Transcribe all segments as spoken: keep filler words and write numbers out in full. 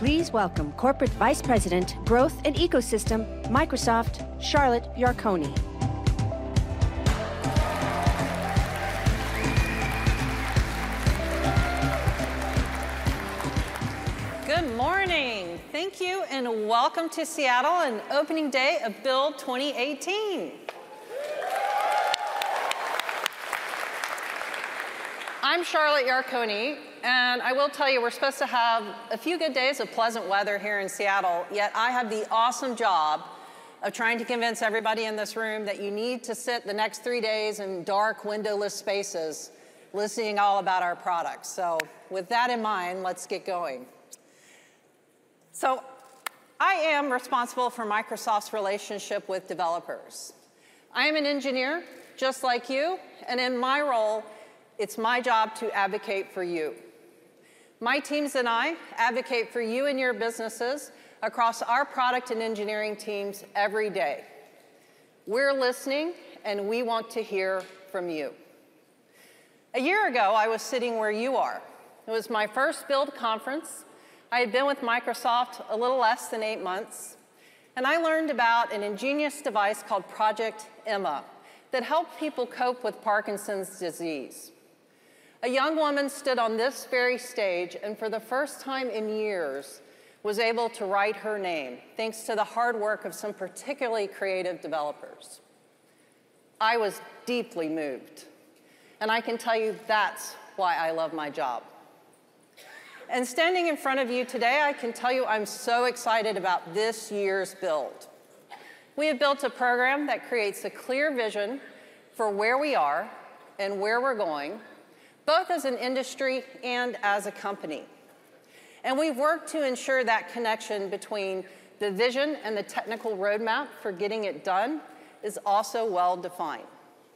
Please welcome Corporate Vice President, Growth and Ecosystem, Microsoft, Charlotte Yarkoni. Good morning. Thank you and welcome to Seattle and opening day of Build twenty eighteen. I'm Charlotte Yarkoni, and I will tell you we're supposed to have a few good days of pleasant weather here in Seattle, yet I have the awesome job of trying to convince everybody in this room that you need to sit the next three days in dark, windowless spaces listening all about our products. So with that in mind, let's get going. So I am responsible for Microsoft's relationship with developers. I am an engineer, just like you, and in my role, it's my job to advocate for you. My teams and I advocate for you and your businesses across our product and engineering teams every day. We're listening, and we want to hear from you. A year ago, I was sitting where you are. It was my first Build conference. I had been with Microsoft a little less than eight months, and I learned about an ingenious device called Project Emma that helped people cope with Parkinson's disease. A young woman stood on this very stage and for the first time in years was able to write her name thanks to the hard work of some particularly creative developers. I was deeply moved, and I can tell you that's why I love my job. And standing in front of you today, I can tell you I'm so excited about this year's Build. We have built a program that creates a clear vision for where we are and where we're going, both as an industry and as a company. And we've worked to ensure that connection between the vision and the technical roadmap for getting it done is also well defined.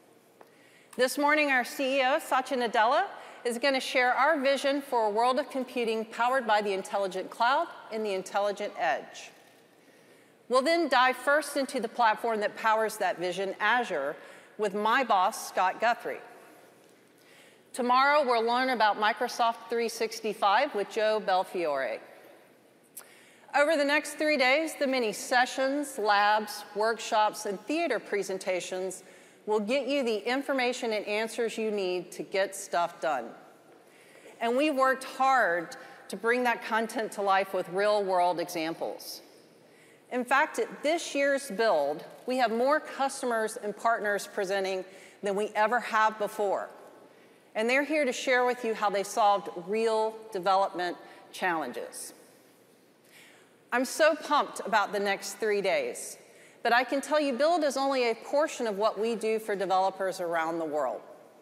This morning, our C E O, Satya Nadella, is going to share our vision for a world of computing powered by the intelligent cloud and the intelligent edge. We'll then dive first into the platform that powers that vision, Azure, with my boss, Scott Guthrie. Tomorrow, we'll learn about Microsoft three sixty-five with Joe Belfiore. Over the next three days, the many sessions, labs, workshops, and theater presentations will get you the information and answers you need to get stuff done. And we've worked hard to bring that content to life with real-world examples. In fact, at this year's Build, we have more customers and partners presenting than we ever have before. And they're here to share with you how they solved real development challenges. I'm so pumped about the next three days, but I can tell you Build is only a portion of what we do for developers around the world.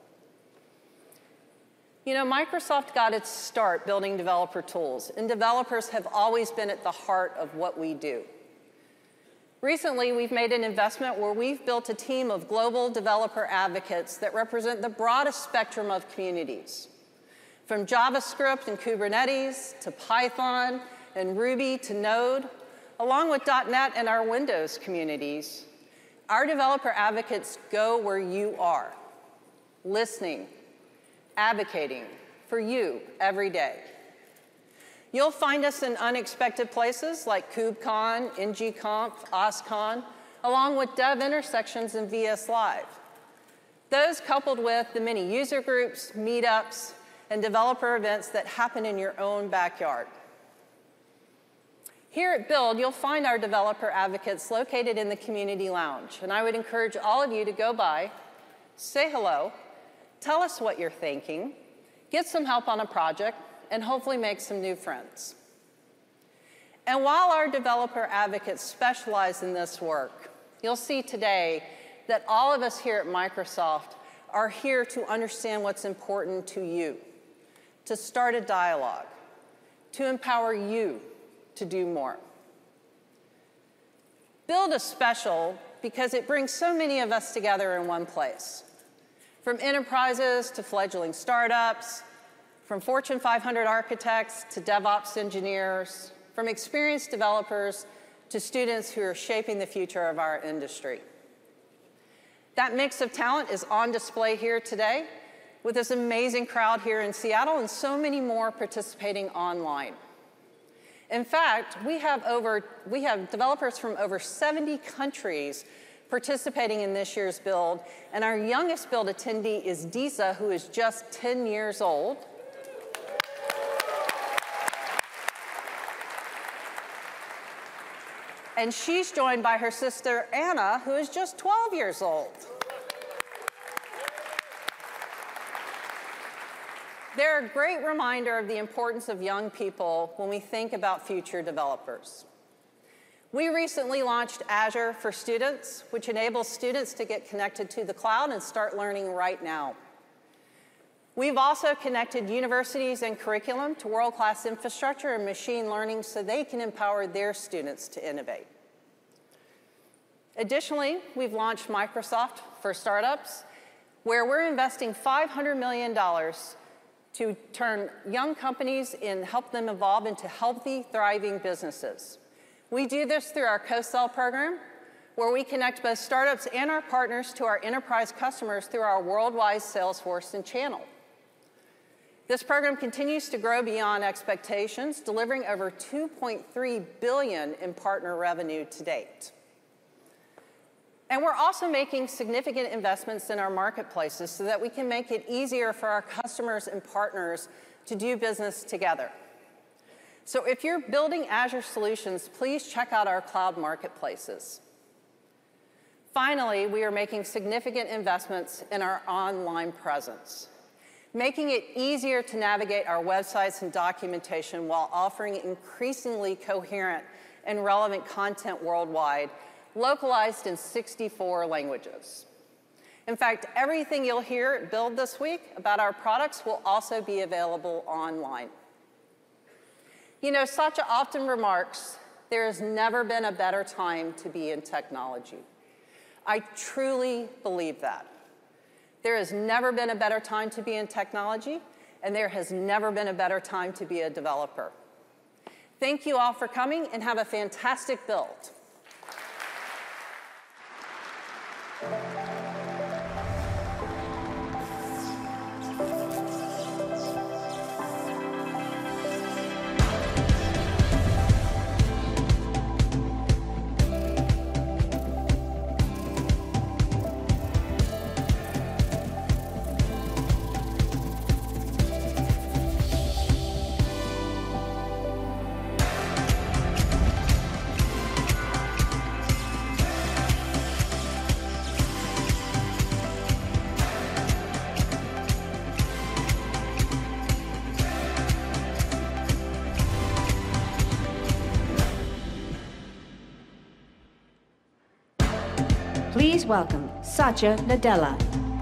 You know, Microsoft got its start building developer tools, and developers have always been at the heart of what we do. Recently, we've made an investment where we've built a team of global developer advocates that represent the broadest spectrum of communities. From JavaScript and Kubernetes to Python and Ruby to Node, along with dot net and our Windows communities, our developer advocates go where you are, listening, advocating for you every day. You'll find us in unexpected places like KubeCon, N G Conf, OSCON, along with Dev Intersections and V S Live. Those coupled with the many user groups, meetups, and developer events that happen in your own backyard. Here at Build, you'll find our developer advocates located in the community lounge, and I would encourage all of you to go by, say hello, tell us what you're thinking, get some help on a project, and hopefully make some new friends. And while our developer advocates specialize in this work, you'll see today that all of us here at Microsoft are here to understand what's important to you, to start a dialogue, to empower you to do more. Build is special because it brings so many of us together in one place. From enterprises to fledgling startups, from Fortune five hundred architects to DevOps engineers, from experienced developers to students who are shaping the future of our industry. That mix of talent is on display here today with this amazing crowd here in Seattle and so many more participating online. In fact, we have, over, we have developers from over seventy countries participating in this year's build, and our youngest build attendee is Disa, who is just ten years old. And she's joined by her sister, Anna, who is just twelve years old. They're a great reminder of the importance of young people when we think about future developers. We recently launched Azure for Students, which enables students to get connected to the cloud and start learning right now. We've also connected universities and curriculum to world-class infrastructure and machine learning so they can empower their students to innovate. Additionally, we've launched Microsoft for Startups, where we're investing five hundred million dollars to turn young companies and help them evolve into healthy, thriving businesses. We do this through our co-sell program, where we connect both startups and our partners to our enterprise customers through our worldwide sales force and channel. This program continues to grow beyond expectations, delivering over two point three billion dollars in partner revenue to date. And we're also making significant investments in our marketplaces so that we can make it easier for our customers and partners to do business together. So if you're building Azure solutions, please check out our cloud marketplaces. Finally, we are making significant investments in our online presence, making it easier to navigate our websites and documentation while offering increasingly coherent and relevant content worldwide, localized in sixty-four languages. In fact, everything you'll hear at Build this week about our products will also be available online. You know, Satya often remarks, there has never been a better time to be in technology. I truly believe that. There has never been a better time to be in technology, and there has never been a better time to be a developer. Thank you all for coming, and have a fantastic build. Please welcome Satya Nadella.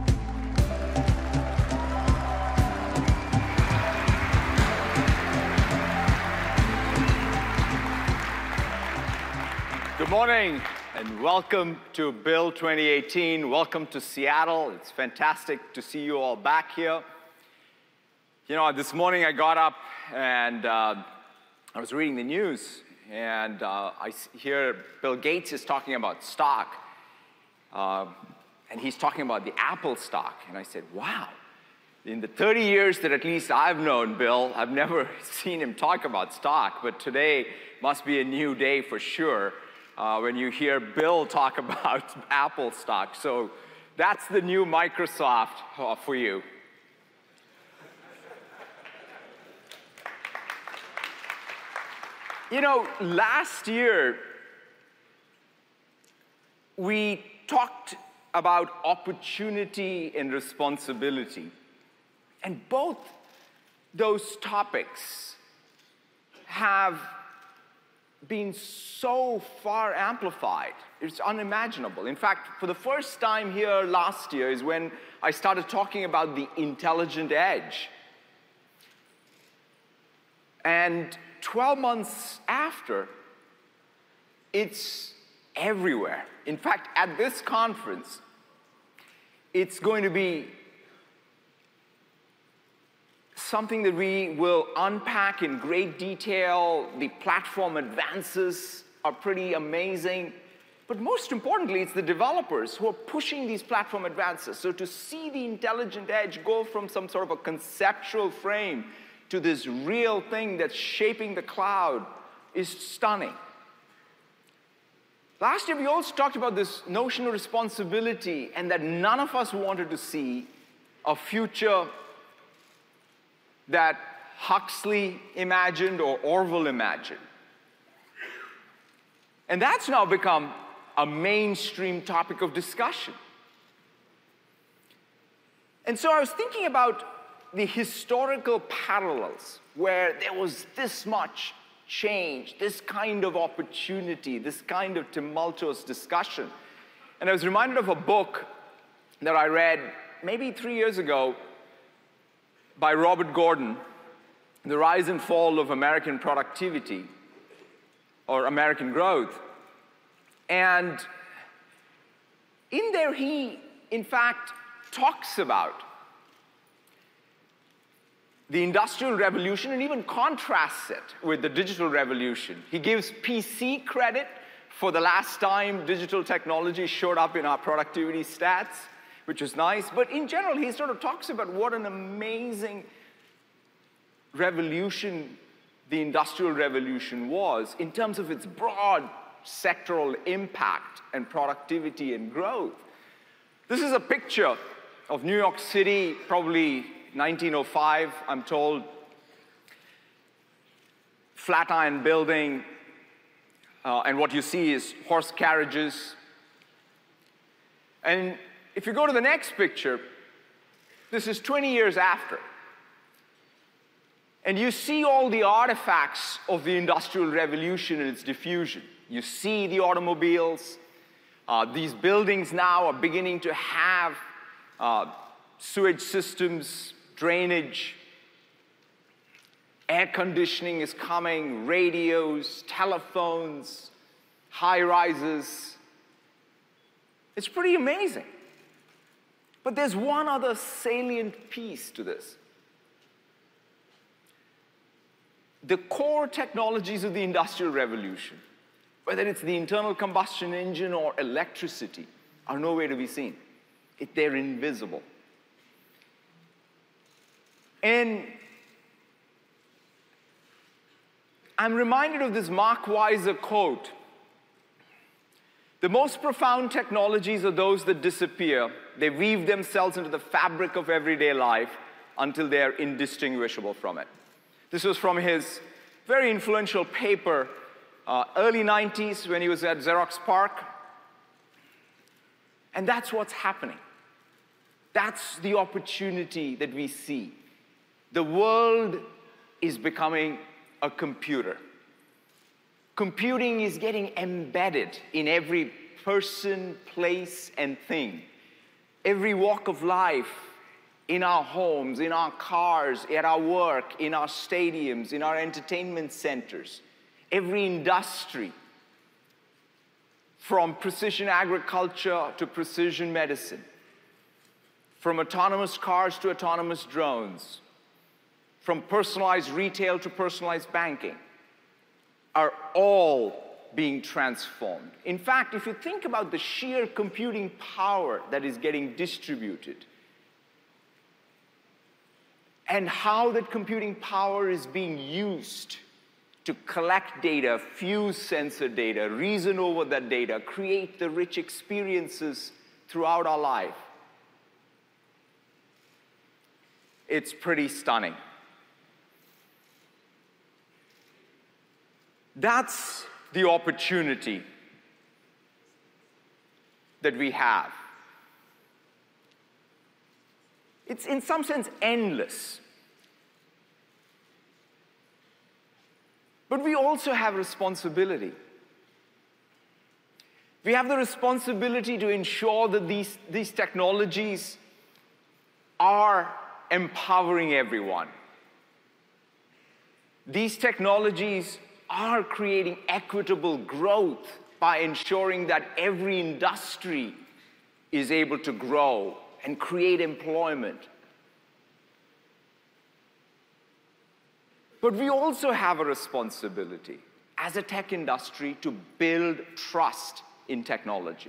Good morning and welcome to Build twenty eighteen. Welcome to Seattle. It's fantastic to see you all back here. You know, this morning I got up and uh, I was reading the news, and uh, I hear Bill Gates is talking about stock. Uh, and he's talking about the Apple stock. And I said, wow, in the thirty years that at least I've known Bill, I've never seen him talk about stock. But today must be a new day for sure uh, when you hear Bill talk about Apple stock. So that's the new Microsoft uh, for you. You know, last year, we talked about opportunity and responsibility. And both those topics have been so far amplified. It's unimaginable. In fact, for the first time here last year is when I started talking about the intelligent edge. And twelve months after, it's everywhere. In fact, at this conference, it's going to be something that we will unpack in great detail. The platform advances are pretty amazing. But most importantly, it's the developers who are pushing these platform advances. So to see the intelligent edge go from some sort of a conceptual frame to this real thing that's shaping the cloud is stunning. Last year, we also talked about this notion of responsibility and that none of us wanted to see a future that Huxley imagined or Orwell imagined. And that's now become a mainstream topic of discussion. And so I was thinking about the historical parallels where there was this much change, this kind of opportunity, this kind of tumultuous discussion. And I was reminded of a book that I read maybe three years ago by Robert Gordon, The Rise and Fall of American Productivity, or American Growth. And in there, he, in fact, talks about the Industrial Revolution and even contrasts it with the digital revolution. He gives P C credit for the last time digital technology showed up in our productivity stats, which is nice. But in general, he sort of talks about what an amazing revolution the Industrial Revolution was in terms of its broad sectoral impact and productivity and growth. This is a picture of New York City, probably nineteen oh five, I'm told. Flatiron Building, uh, and what you see is horse carriages. And if you go to the next picture, this is twenty years after. And you see all the artifacts of the Industrial Revolution and its diffusion. You see the automobiles. Uh, these buildings now are beginning to have uh, sewage systems, drainage, air conditioning is coming, radios, telephones, high-rises. It's pretty amazing. But there's one other salient piece to this. The core technologies of the Industrial Revolution, whether it's the internal combustion engine or electricity, are nowhere to be seen. It, they're invisible. And I'm reminded of this Mark Weiser quote: "The most profound technologies are those that disappear. They weave themselves into the fabric of everyday life until they are indistinguishable from it." This was from his very influential paper, uh, early nineties, when he was at Xerox PARC. And that's what's happening. That's the opportunity that we see. The world is becoming a computer. Computing is getting embedded in every person, place, and thing. Every walk of life, in our homes, in our cars, at our work, in our stadiums, in our entertainment centers. Every industry, from precision agriculture to precision medicine, from autonomous cars to autonomous drones, from personalized retail to personalized banking, are all being transformed. In fact, if you think about the sheer computing power that is getting distributed, and how that computing power is being used to collect data, fuse sensor data, reason over that data, create the rich experiences throughout our life, it's pretty stunning. That's the opportunity that we have. It's in some sense endless. But we also have responsibility. We have the responsibility to ensure that these, these technologies are empowering everyone. These technologies are creating equitable growth by ensuring that every industry is able to grow and create employment. But we also have a responsibility as a tech industry to build trust in technology.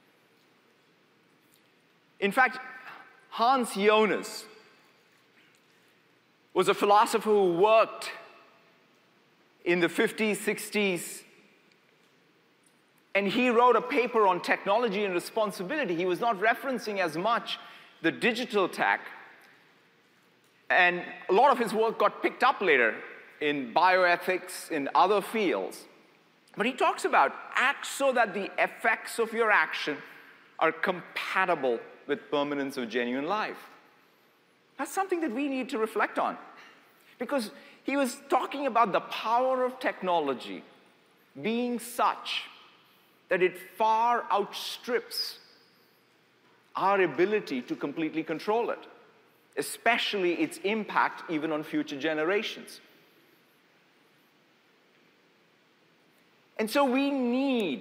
In fact, Hans Jonas was a philosopher who worked in the fifties, sixties, and he wrote a paper on technology and responsibility. He was not referencing as much the digital tech, and a lot of his work got picked up later in bioethics, in other fields. But he talks about act so that the effects of your action are compatible with permanence of genuine life. That's something that we need to reflect on. Because he was talking about the power of technology being such that it far outstrips our ability to completely control it, especially its impact even on future generations. And so we need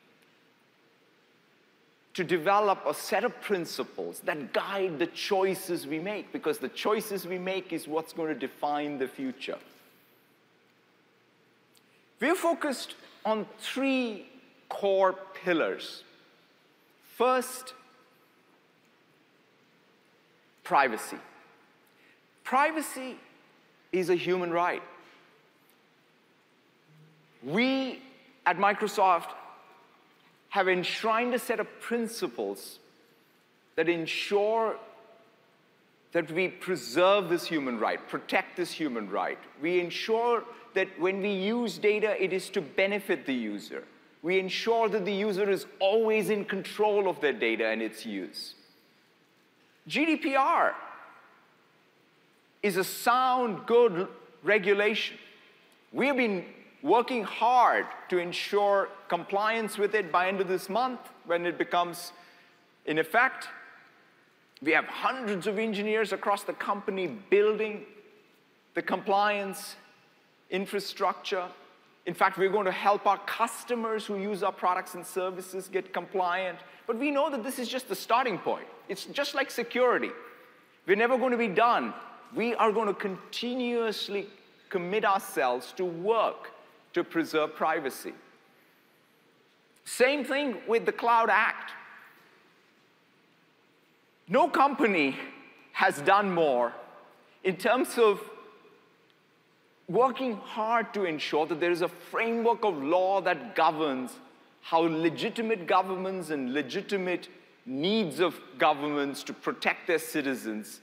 to develop a set of principles that guide the choices we make, because the choices we make is what's going to define the future. We're focused on three core pillars. First, privacy. Privacy is a human right. We at Microsoft have enshrined a set of principles that ensure that we preserve this human right, protect this human right. We ensure that when we use data, it is to benefit the user. We ensure that the user is always in control of their data and its use. G D P R is a sound, good regulation. We have been working hard to ensure compliance with it by end of this month when it becomes in effect. We have hundreds of engineers across the company building the compliance infrastructure. In fact, we're going to help our customers who use our products and services get compliant. But we know that this is just the starting point. It's just like security. We're never going to be done. We are going to continuously commit ourselves to work to preserve privacy. Same thing with the Cloud Act. No company has done more in terms of working hard to ensure that there is a framework of law that governs how legitimate governments and legitimate needs of governments to protect their citizens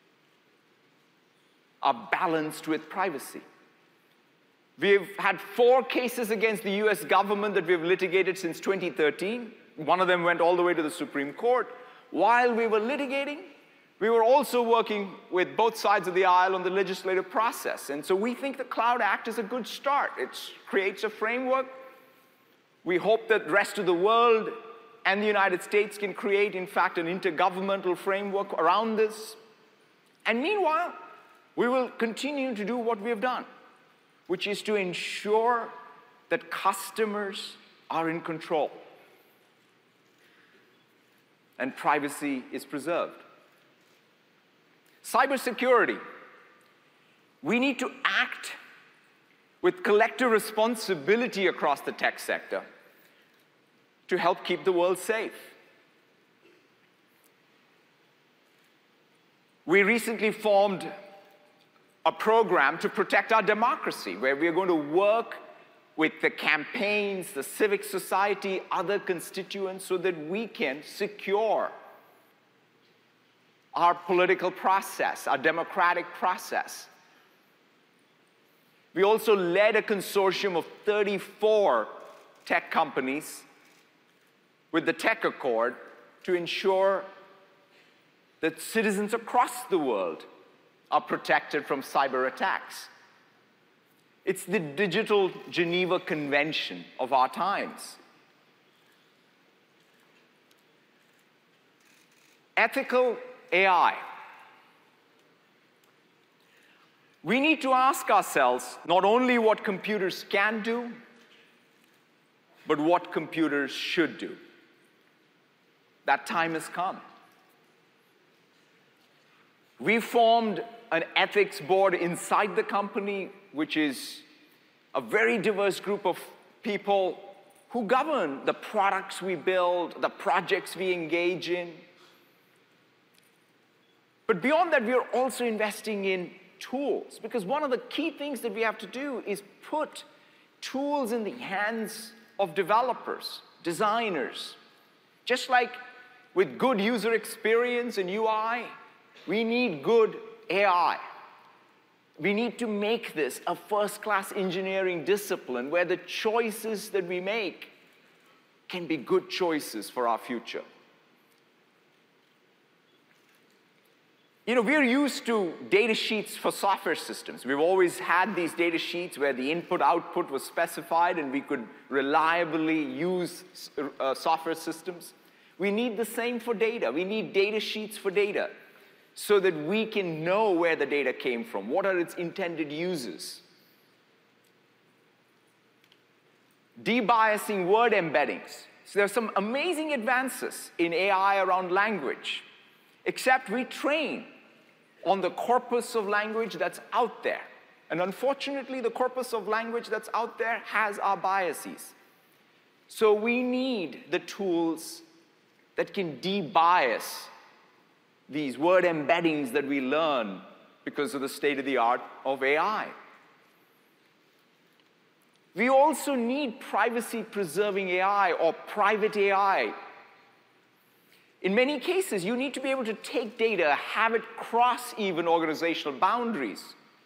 are balanced with privacy. We've had four cases against the U S government that we've litigated since twenty thirteen. One of them went all the way to the Supreme Court. While we were litigating, we were also working with both sides of the aisle on the legislative process. And so we think the Cloud Act is a good start. It creates a framework. We hope that the rest of the world and the United States can create, in fact, an intergovernmental framework around this. And meanwhile, we will continue to do what we have done, which is to ensure that customers are in control and privacy is preserved. Cybersecurity. We need to act with collective responsibility across the tech sector to help keep the world safe. We recently formed a program to protect our democracy, where we are going to work with the campaigns, the civic society, other constituents, so that we can secure our political process, our democratic process. We also led a consortium of thirty-four tech companies with the Tech Accord to ensure that citizens across the world are protected from cyber attacks. It's the Digital Geneva Convention of our times. Ethical A I. We need to ask ourselves not only what computers can do, but what computers should do. That time has come. We formed an ethics board inside the company, which is a very diverse group of people who govern the products we build, the projects we engage in. But beyond that, we are also investing in tools, because one of the key things that we have to do is put tools in the hands of developers, designers. Just like with good user experience and U I, we need good A I. We need to make this a first-class engineering discipline where the choices that we make can be good choices for our future. You know, we're used to data sheets for software systems. We've always had these data sheets where the input-output was specified and we could reliably use uh, software systems. We need the same for data. We need data sheets for data so that we can know where the data came from, what are its intended uses. Debiasing word embeddings. So there are some amazing advances in A I around language, except we train on the corpus of language that's out there. And unfortunately, the corpus of language that's out there has our biases. So we need the tools that can debias these word embeddings that we learn because of the state-of-the-art of A I. We also need privacy-preserving A I or private A I. In many cases, you need to be able to take data, have it cross even organizational boundaries.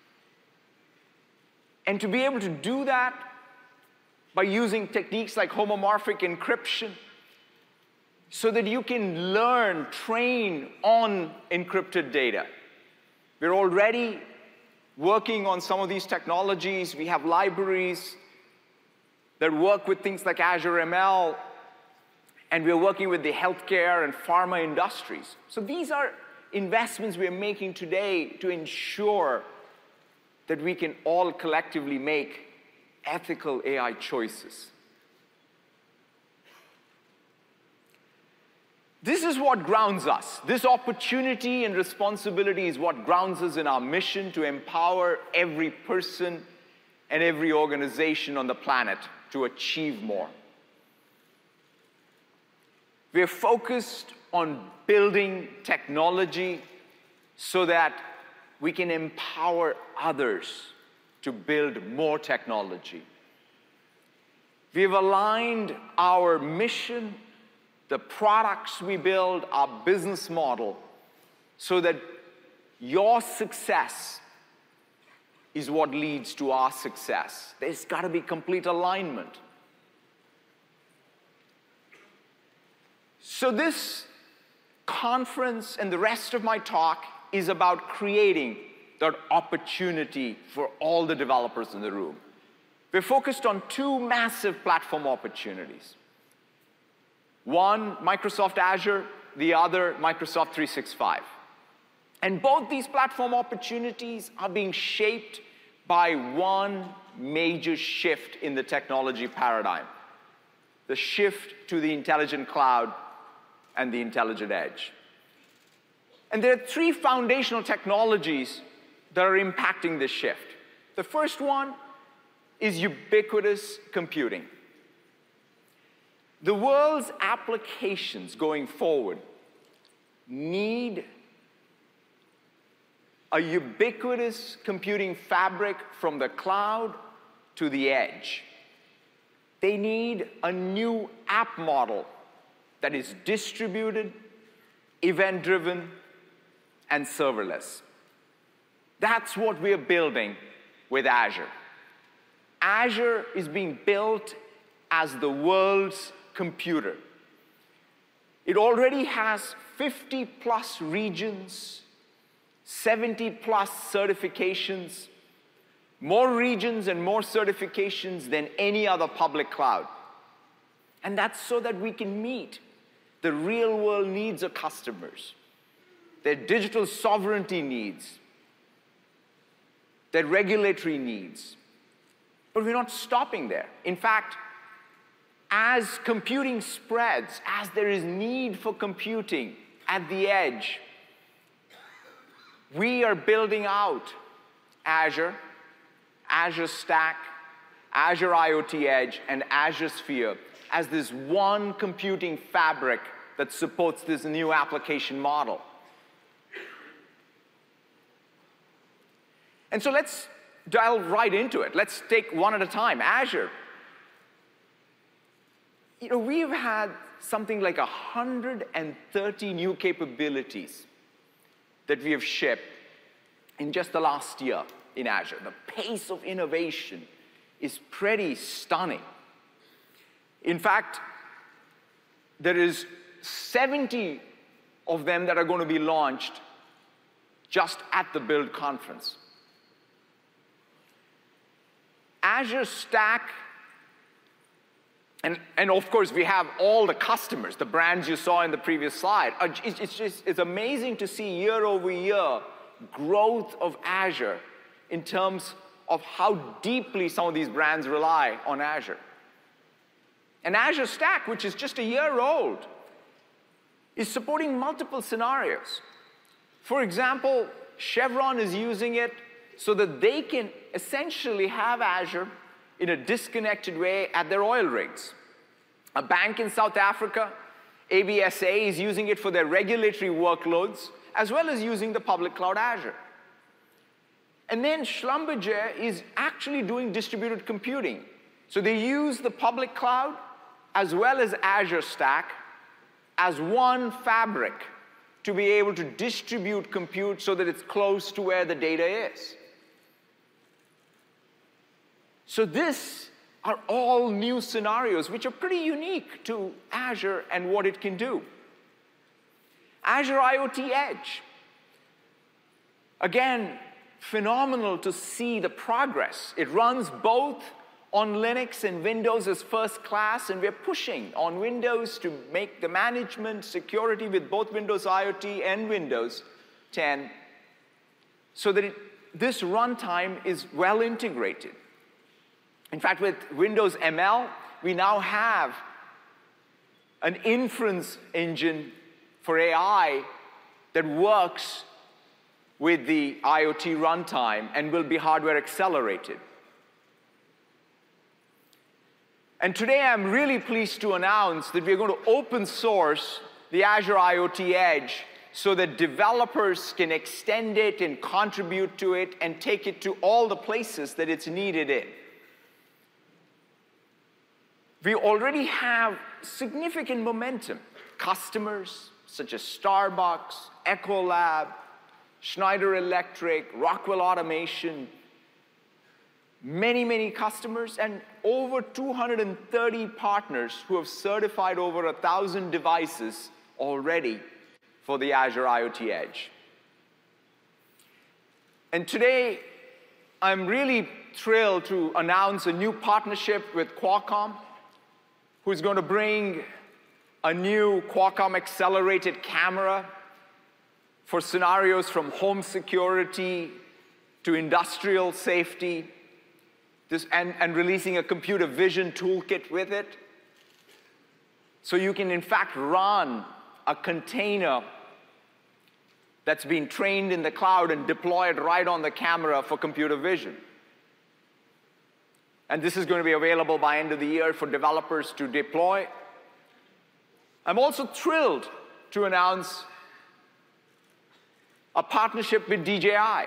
And to be able to do that by using techniques like homomorphic encryption so that you can learn, train on encrypted data. We're already working on some of these technologies. We have libraries that work with things like Azure M L, and we're working with the healthcare and pharma industries. So these are investments we're making today to ensure that we can all collectively make ethical A I choices. This is what grounds us. This opportunity and responsibility is what grounds us in our mission to empower every person and every organization on the planet to achieve more. We're focused on building technology so that we can empower others to build more technology. We've aligned our mission, the products we build, our business model, so that your success is what leads to our success. There's got to be complete alignment. So this conference and the rest of my talk is about creating that opportunity for all the developers in the room. We're focused on two massive platform opportunities. One, Microsoft Azure, the other, Microsoft three sixty-five. And both these platform opportunities are being shaped by one major shift in the technology paradigm, the shift to the intelligent cloud and the intelligent edge. And there are three foundational technologies that are impacting this shift. The first one is ubiquitous computing. The world's applications going forward need a ubiquitous computing fabric from the cloud to the edge. They need a new app model that is distributed, event-driven, and serverless. That's what we're building with Azure. Azure is being built as the world's computer. It already has fifty plus regions, seventy plus certifications, more regions and more certifications than any other public cloud. And that's so that we can meet the real world needs of customers, their digital sovereignty needs, their regulatory needs. But we're not stopping there. In fact, as computing spreads, as there is need for computing at the edge, we are building out Azure, Azure Stack, Azure IoT Edge, and Azure Sphere as this one computing fabric that supports this new application model. And so let's dive right into it. Let's take one at a time. Azure. You know, we've had something like one hundred thirty new capabilities that we have shipped in just the last year in Azure. The pace of innovation is pretty stunning. In fact, there is seventy of them that are going to be launched just at the Build conference. Azure Stack, and, and of course we have all the customers, the brands you saw in the previous slide. It's, it's, just, it's amazing to see year over year growth of Azure in terms of how deeply some of these brands rely on Azure. And Azure Stack, which is just a year old, is supporting multiple scenarios. For example, Chevron is using it so that they can essentially have Azure in a disconnected way at their oil rigs. A bank in South Africa, A B S A, is using it for their regulatory workloads, as well as using the public cloud Azure. And then Schlumberger is actually doing distributed computing. So they use the public cloud as well as Azure Stack as one fabric to be able to distribute compute so that it's close to where the data is. So these are all new scenarios which are pretty unique to Azure and what it can do. Azure IoT Edge. Again, phenomenal to see the progress. It runs both on Linux and Windows as first class, and we're pushing on Windows to make the management security with both Windows IoT and Windows ten so that it, this runtime is well integrated. In fact, with Windows M L, we now have an inference engine for A I that works with the IoT runtime and will be hardware accelerated. And today I'm really pleased to announce that we're going to open source the Azure IoT Edge so that developers can extend it and contribute to it and take it to all the places that it's needed in. We already have significant momentum. Customers such as Starbucks, Ecolab, Schneider Electric, Rockwell Automation, many, many customers, and over two hundred thirty partners who have certified over one thousand devices already for the Azure IoT Edge. And today, I'm really thrilled to announce a new partnership with Qualcomm, who's going to bring a new Qualcomm accelerated camera for scenarios from home security to industrial safety, this, and, and releasing a computer vision toolkit with it. So you can, in fact, run a container that's been trained in the cloud and deployed right on the camera for computer vision. And this is going to be available by end of the year for developers to deploy. I'm also thrilled to announce a partnership with D J I,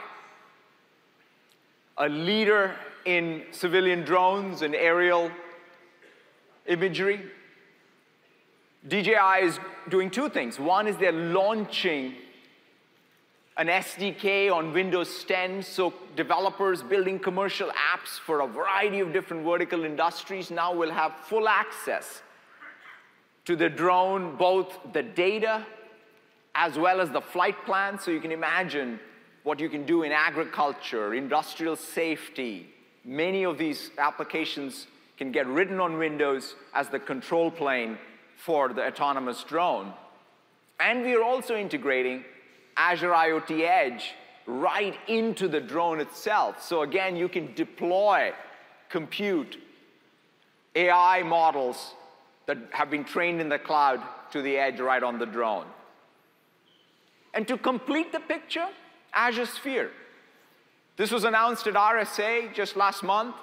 a leader in civilian drones and aerial imagery. D J I is doing two things. One is they're launching an S D K on Windows ten, so developers building commercial apps for a variety of different vertical industries now will have full access to the drone, both the data as well as the flight plan. So you can imagine what you can do in agriculture, industrial safety. Many of these applications can get written on Windows as the control plane for the autonomous drone. And we are also integrating Azure IoT Edge right into the drone itself. So again, you can deploy compute A I models that have been trained in the cloud to the edge right on the drone. And to complete the picture, Azure Sphere. This was announced at R S A just last month.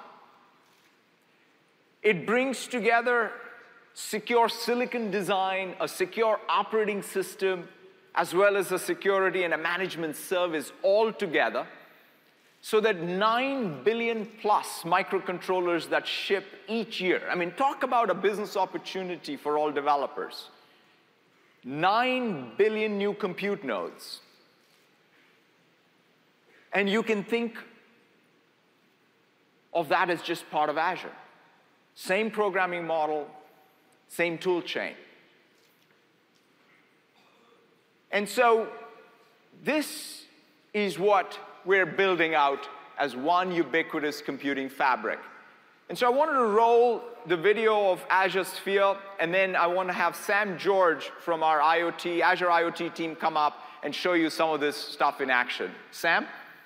It brings together secure silicon design, a secure operating system, as well as a security and a management service all together so that nine billion plus microcontrollers that ship each year. I mean, talk about a business opportunity for all developers. nine billion new compute nodes. And you can think of that as just part of Azure. Same programming model, same tool chain. And so this is what we're building out as one ubiquitous computing fabric. And so I wanted to roll the video of Azure Sphere, and then I want to have Sam George from our IoT, Azure IoT team come up and show you some of this stuff in action. Sam?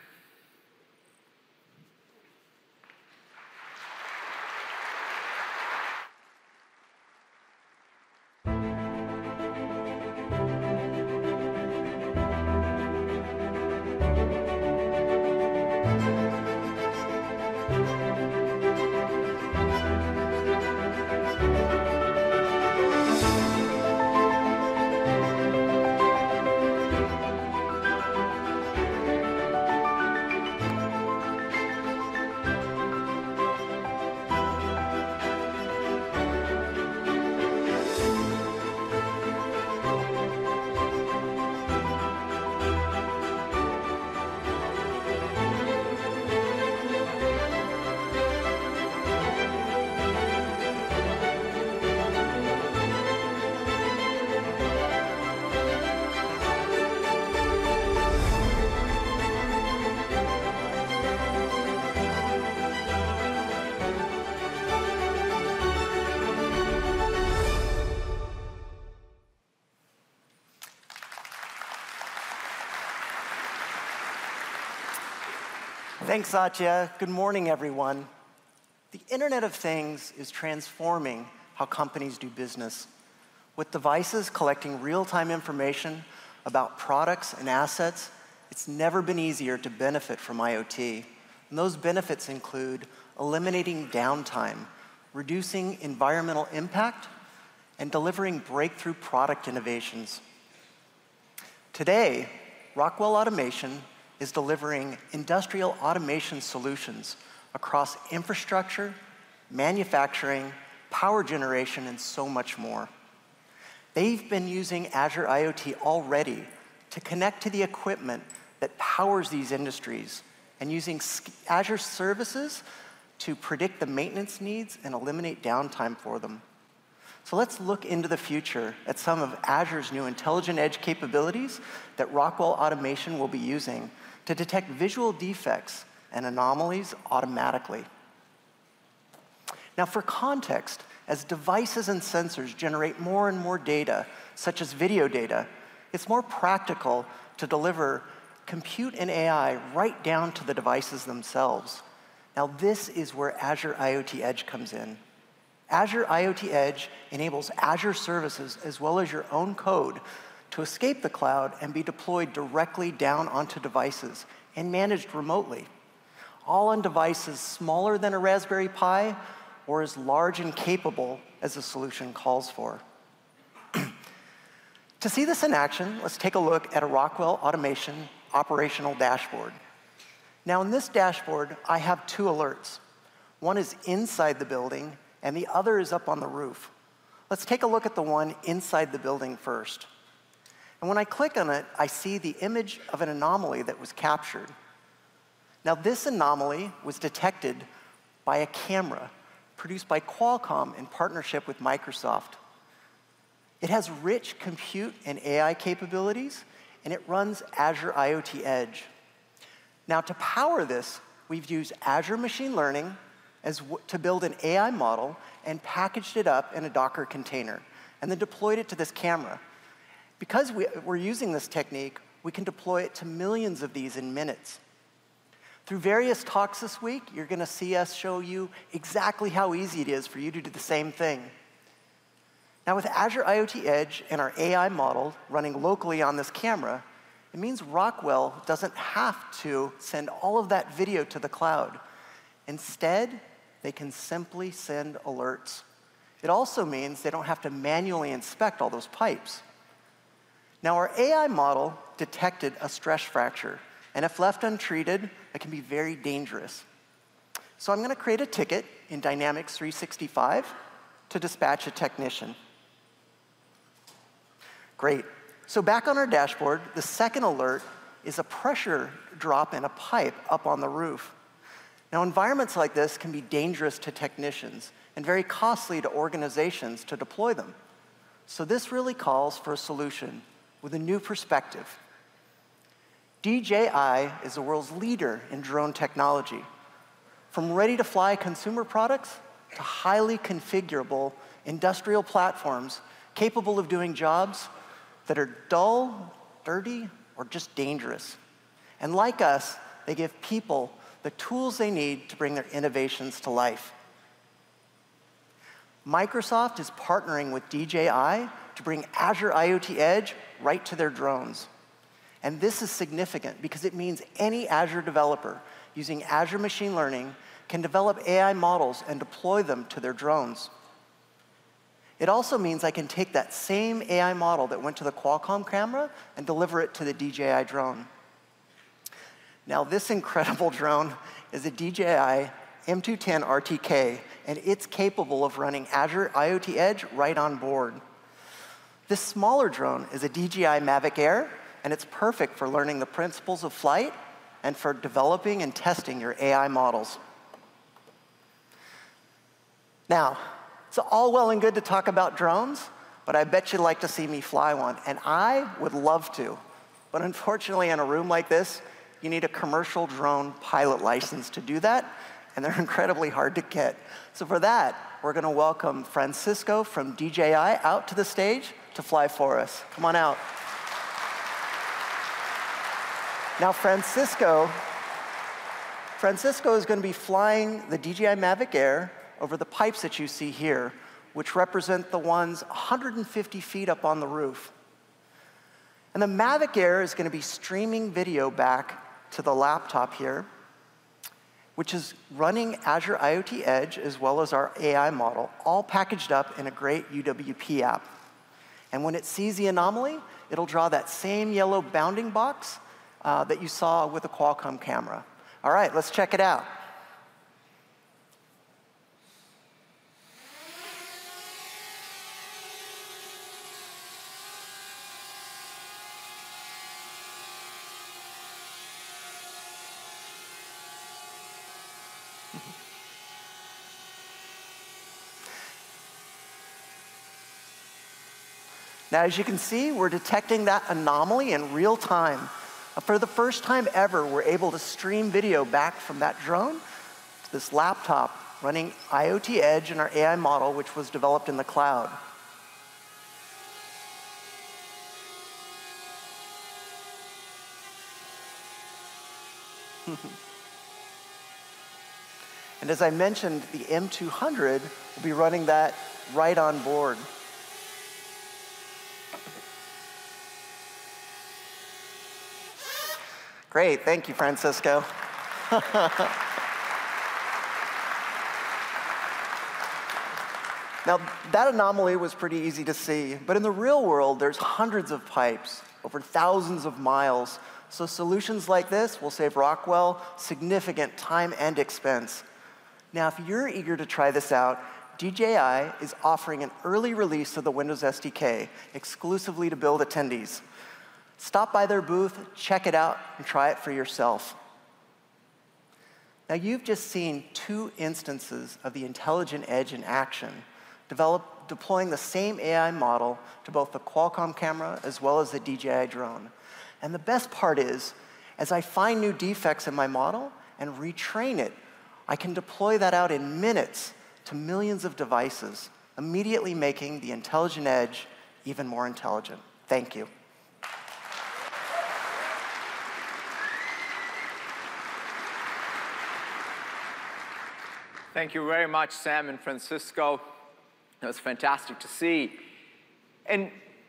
Thanks, Satya. Good morning, everyone. The Internet of Things is transforming how companies do business. With devices collecting real-time information about products and assets, it's never been easier to benefit from IoT. And those benefits include eliminating downtime, reducing environmental impact, and delivering breakthrough product innovations. Today, Rockwell Automation is delivering industrial automation solutions across infrastructure, manufacturing, power generation, and so much more. They've been using Azure IoT already to connect to the equipment that powers these industries and using Azure services to predict the maintenance needs and eliminate downtime for them. So let's look into the future at some of Azure's new intelligent edge capabilities that Rockwell Automation will be using to detect visual defects and anomalies automatically. Now, for context, as devices and sensors generate more and more data, such as video data, it's more practical to deliver compute and A I right down to the devices themselves. Now, this is where Azure IoT Edge comes in. Azure IoT Edge enables Azure services as well as your own code to escape the cloud and be deployed directly down onto devices and managed remotely, all on devices smaller than a Raspberry Pi or as large and capable as the solution calls for. To see this in action, let's take a look at a Rockwell Automation operational dashboard. Now, in this dashboard, I have two alerts. One is inside the building, and the other is up on the roof. Let's take a look at the one inside the building first. And when I click on it, I see the image of an anomaly that was captured. Now, this anomaly was detected by a camera produced by Qualcomm in partnership with Microsoft. It has rich compute and A I capabilities, and it runs Azure IoT Edge. Now, to power this, we've used Azure Machine Learning as w to build an A I model and packaged it up in a Docker container, and then deployed it to this camera. Because we, we're using this technique, we can deploy it to millions of these in minutes. Through various talks this week, you're going to see us show you exactly how easy it is for you to do the same thing. Now, with Azure IoT Edge and our A I model running locally on this camera, it means Rockwell doesn't have to send all of that video to the cloud. Instead, they can simply send alerts. It also means they don't have to manually inspect all those pipes. Now, our A I model detected a stress fracture And if left untreated, it can be very dangerous. So I'm going to create a ticket in Dynamics three sixty-five to dispatch a technician. Great. So back on our dashboard, the second alert is a pressure drop in a pipe up on the roof. Now, environments like this can be dangerous to technicians and very costly to organizations to deploy them. So this really calls for a solution with a new perspective. D J I is the world's leader in drone technology. From ready-to-fly consumer products to highly configurable industrial platforms capable of doing jobs that are dull, dirty, or just dangerous. And like us, they give people the tools they need to bring their innovations to life. Microsoft is partnering with D J I to bring Azure IoT Edge right to their drones. And this is significant because it means any Azure developer using Azure Machine Learning can develop A I models and deploy them to their drones. It also means I can take that same A I model that went to the Qualcomm camera and deliver it to the D J I drone. Now, this incredible drone is a D J I M two ten R T K, and it's capable of running Azure IoT Edge right on board. This smaller drone is a D J I Mavic Air, and it's perfect for learning the principles of flight and for developing and testing your A I models. Now, it's all well and good to talk about drones, but I bet you'd like to see me fly one, and I would love to. But unfortunately, in a room like this, you need a commercial drone pilot license to do that, and they're incredibly hard to get. So for that, we're going to welcome Francisco from D J I out to the stage to fly for us. Come on out. Now, Francisco, Francisco is going to be flying the D J I Mavic Air over the pipes that you see here, which represent the ones one hundred fifty feet up on the roof. And the Mavic Air is going to be streaming video back to the laptop here, which is running Azure IoT Edge as well as our A I model, all packaged up in a great U W P app. And when it sees the anomaly, it'll draw that same yellow bounding box uh, that you saw with the Qualcomm camera. All right, let's check it out. Now, as you can see, we're detecting that anomaly in real time. For the first time ever, we're able to stream video back from that drone to this laptop running IoT Edge and our A I model, which was developed in the cloud. And as I mentioned, the M two hundred will be running that right on board. Great, thank you, Francisco. Now, that anomaly was pretty easy to see, but in the real world, there's hundreds of pipes over thousands of miles. So solutions like this will save Rockwell significant time and expense. Now, if you're eager to try this out, D J I is offering an early release of the Windows S D K exclusively to Build attendees. Stop by their booth, check it out, and try it for yourself. Now, you've just seen two instances of the intelligent edge in action, develop, deploying the same A I model to both the Qualcomm camera as well as the D J I drone. And the best part is, as I find new defects in my model and retrain it, I can deploy that out in minutes to millions of devices, immediately making the intelligent edge even more intelligent. Thank you. Thank you very much, Sam and Francisco. It was fantastic to see. And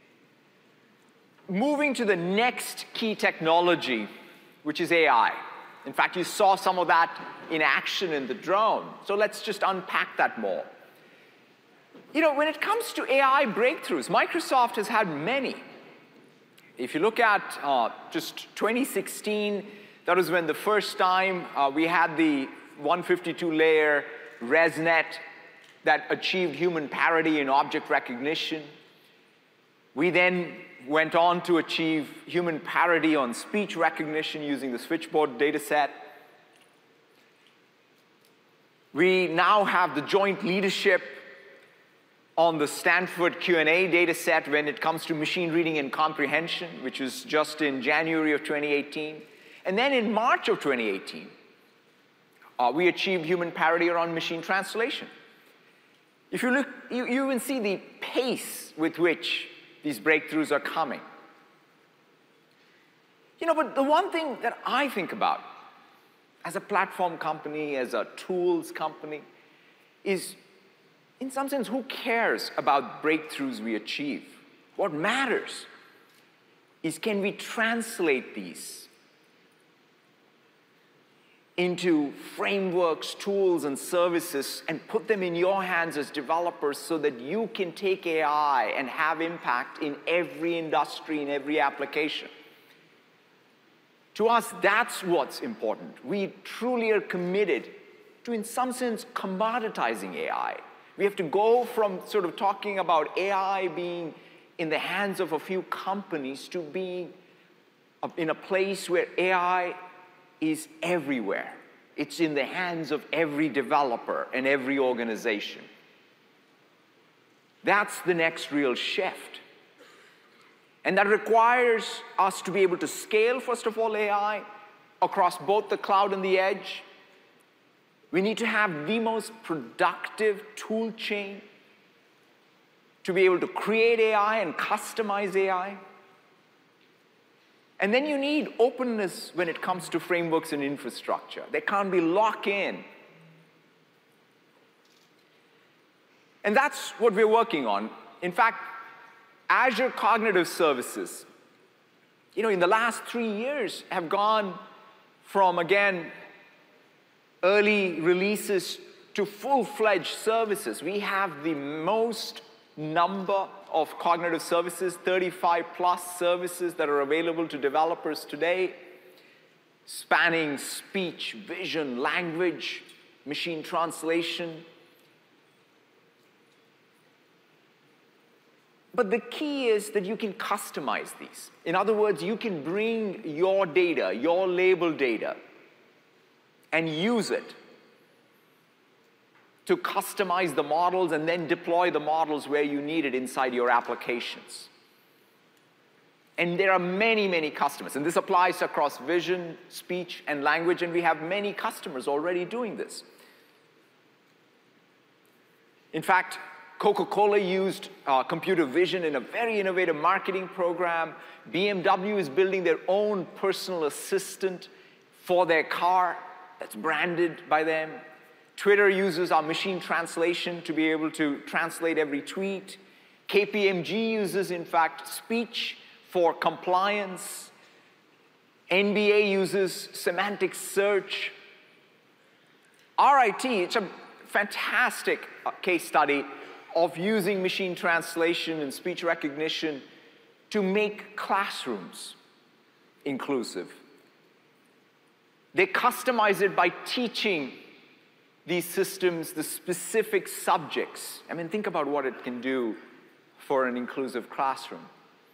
moving to the next key technology, which is A I. In fact, you saw some of that in action in the drone. So let's just unpack that more. You know, when it comes to A I breakthroughs, Microsoft has had many. If you look at uh, just twenty sixteen, That was when the first time uh, we had the one fifty-two layer ResNet that achieved human parity in object recognition. We then went on to achieve human parity on speech recognition using the Switchboard dataset. We now have the joint leadership on the Stanford Q and A dataset when it comes to machine reading and comprehension, which was just in January of twenty eighteen. And then in March of twenty eighteen, uh, we achieved human parity around machine translation. If you look, you, you can see the pace with which these breakthroughs are coming. You know, but the one thing that I think about as a platform company, as a tools company, is, in some sense, who cares about breakthroughs we achieve? What matters is, can we translate these into frameworks, tools, and services and put them in your hands as developers so that you can take A I and have impact in every industry, in every application. To us, that's what's important. We truly are committed to, in some sense, commoditizing A I. We have to go from sort of talking about A I being in the hands of a few companies to being in a place where A I is everywhere. It's in the hands of every developer and every organization. That's the next real shift. And that requires us to be able to scale, first of all, A I across both the cloud and the edge. We need to have the most productive tool chain to be able to create A I and customize A I. And then you need openness when it comes to frameworks and infrastructure. They can't be locked in. And that's what we're working on. In fact, Azure Cognitive Services, you know, in the last three years have gone from, again, early releases to full-fledged services. We have the most number of cognitive services, thirty-five plus services that are available to developers today, spanning speech, vision, language, machine translation. But the key is that you can customize these. In other words, you can bring your data, your label data, and use it to customize the models and then deploy the models where you need it inside your applications. And there are many, many customers. And this applies across vision, speech, and language. And we have many customers already doing this. In fact, Coca-Cola used uh, computer vision in a very innovative marketing program. B M W is building their own personal assistant for their car that's branded by them. Twitter uses our machine translation to be able to translate every tweet. K P M G uses, in fact, speech for compliance. N B A uses semantic search. R I T, it's a fantastic case study of using machine translation and speech recognition to make classrooms inclusive. They customize it by teaching these systems the specific subjects. I mean, think about what it can do for an inclusive classroom.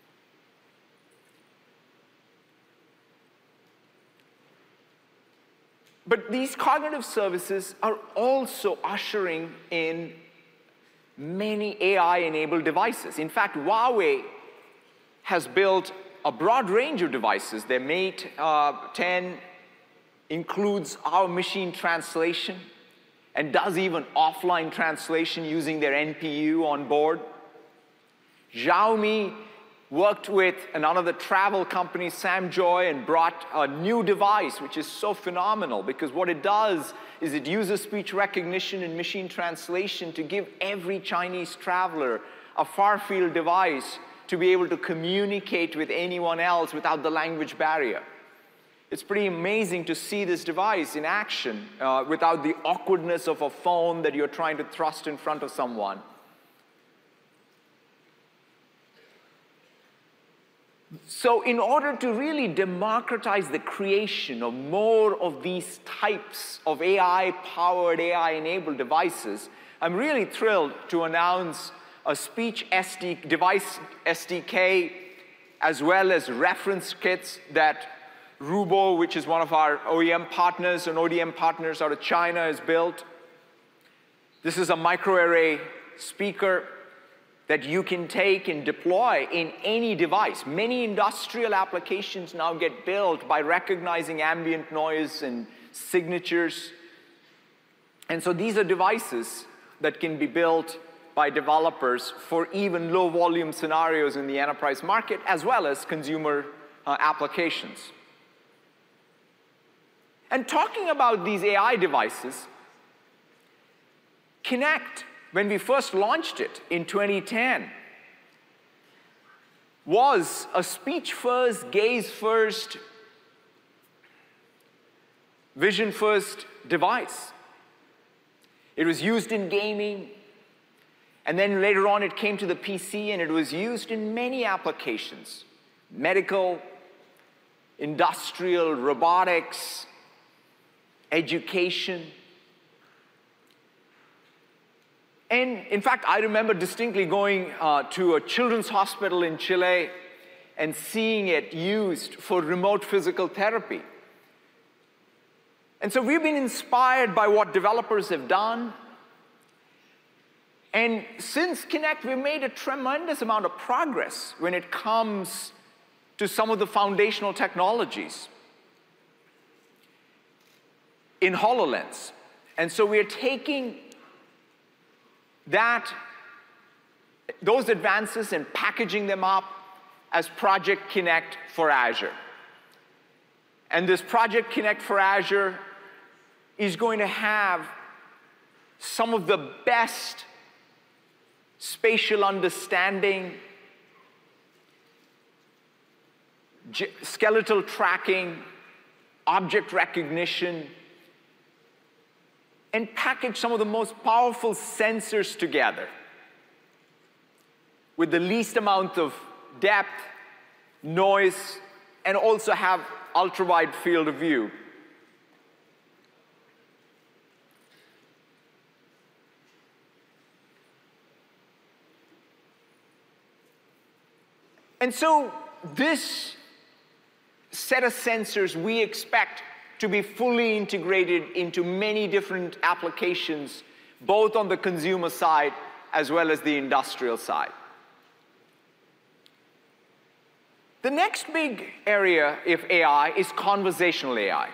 But these cognitive services are also ushering in many A I-enabled devices. In fact, Huawei has built a broad range of devices. Their Mate uh, ten includes our machine translation and does even offline translation using their N P U on board. Xiaomi worked with another travel company, Samjoy, and brought a new device, which is so phenomenal, because what it does is it uses speech recognition and machine translation to give every Chinese traveler a far-field device to be able to communicate with anyone else without the language barrier. It's pretty amazing to see this device in action uh, without the awkwardness of a phone that you're trying to thrust in front of someone. So in order to really democratize the creation of more of these types of A I-powered, A I-enabled devices, I'm really thrilled to announce a speech S D, device S D K, as well as reference kits that Rubo, which is one of our O E M partners and O D M partners out of China, has built. This is a microarray speaker that you can take and deploy in any device. Many industrial applications now get built by recognizing ambient noise and signatures. And so these are devices that can be built by developers for even low volume scenarios in the enterprise market, as well as consumer uh, applications. And talking about these A I devices, Kinect, when we first launched it in twenty ten, was a speech-first, gaze-first, vision-first device. It was used in gaming, and then later on it came to the P C, and it was used in many applications: medical, industrial, robotics, education. And in fact, I remember distinctly going uh, to a children's hospital in Chile and seeing it used for remote physical therapy. And so we've been inspired by what developers have done. And since Kinect, we've made a tremendous amount of progress when it comes to some of the foundational technologies in HoloLens. And so we're taking that, those advances and packaging them up as Project Kinect for Azure. And this Project Kinect for Azure is going to have some of the best spatial understanding, skeletal tracking, object recognition, and package some of the most powerful sensors together with the least amount of depth, noise, and also have ultra-wide field of view. And so this set of sensors we expect to be fully integrated into many different applications, both on the consumer side as well as the industrial side. The next big area of A I is conversational A I.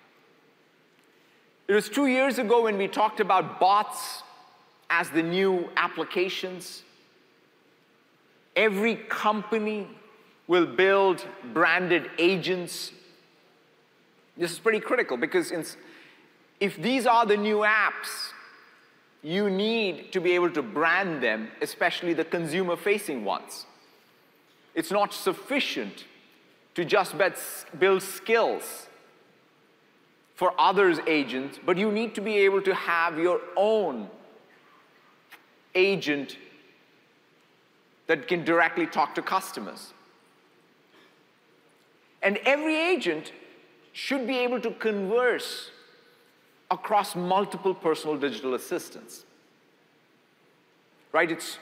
It was two years ago when we talked about bots as the new applications. Every company will build branded agents. This is pretty critical because in, if these are the new apps, you need to be able to brand them, especially the consumer-facing ones. It's not sufficient to just build skills for others' agents, but you need to be able to have your own agent that can directly talk to customers. And every agent should be able to converse across multiple personal digital assistants. Right? It's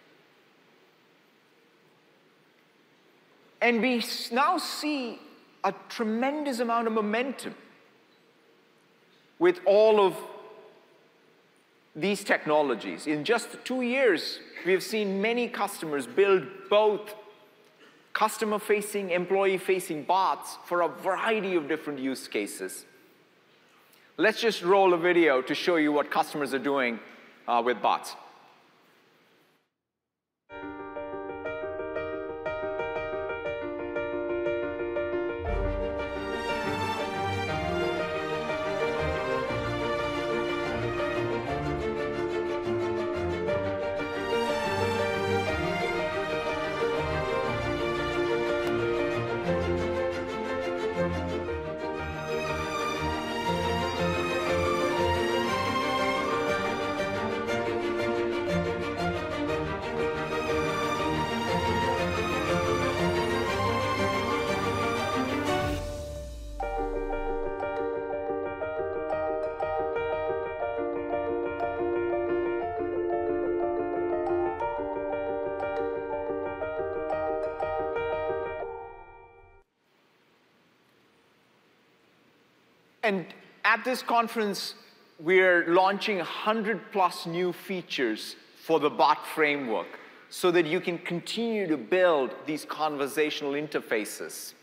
and we now see a tremendous amount of momentum with all of these technologies. In just two years, we have seen many customers build both customer-facing, employee-facing bots for a variety of different use cases. Let's just roll a video to show you what customers are doing uh, with bots. And at this conference, we're launching one hundred plus new features for the bot framework so that you can continue to build these conversational interfaces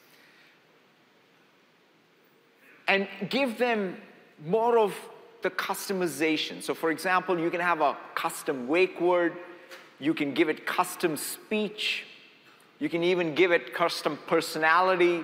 and give them more of the customization. So for example, you can have a custom wake word, you can give it custom speech, you can even give it custom personality,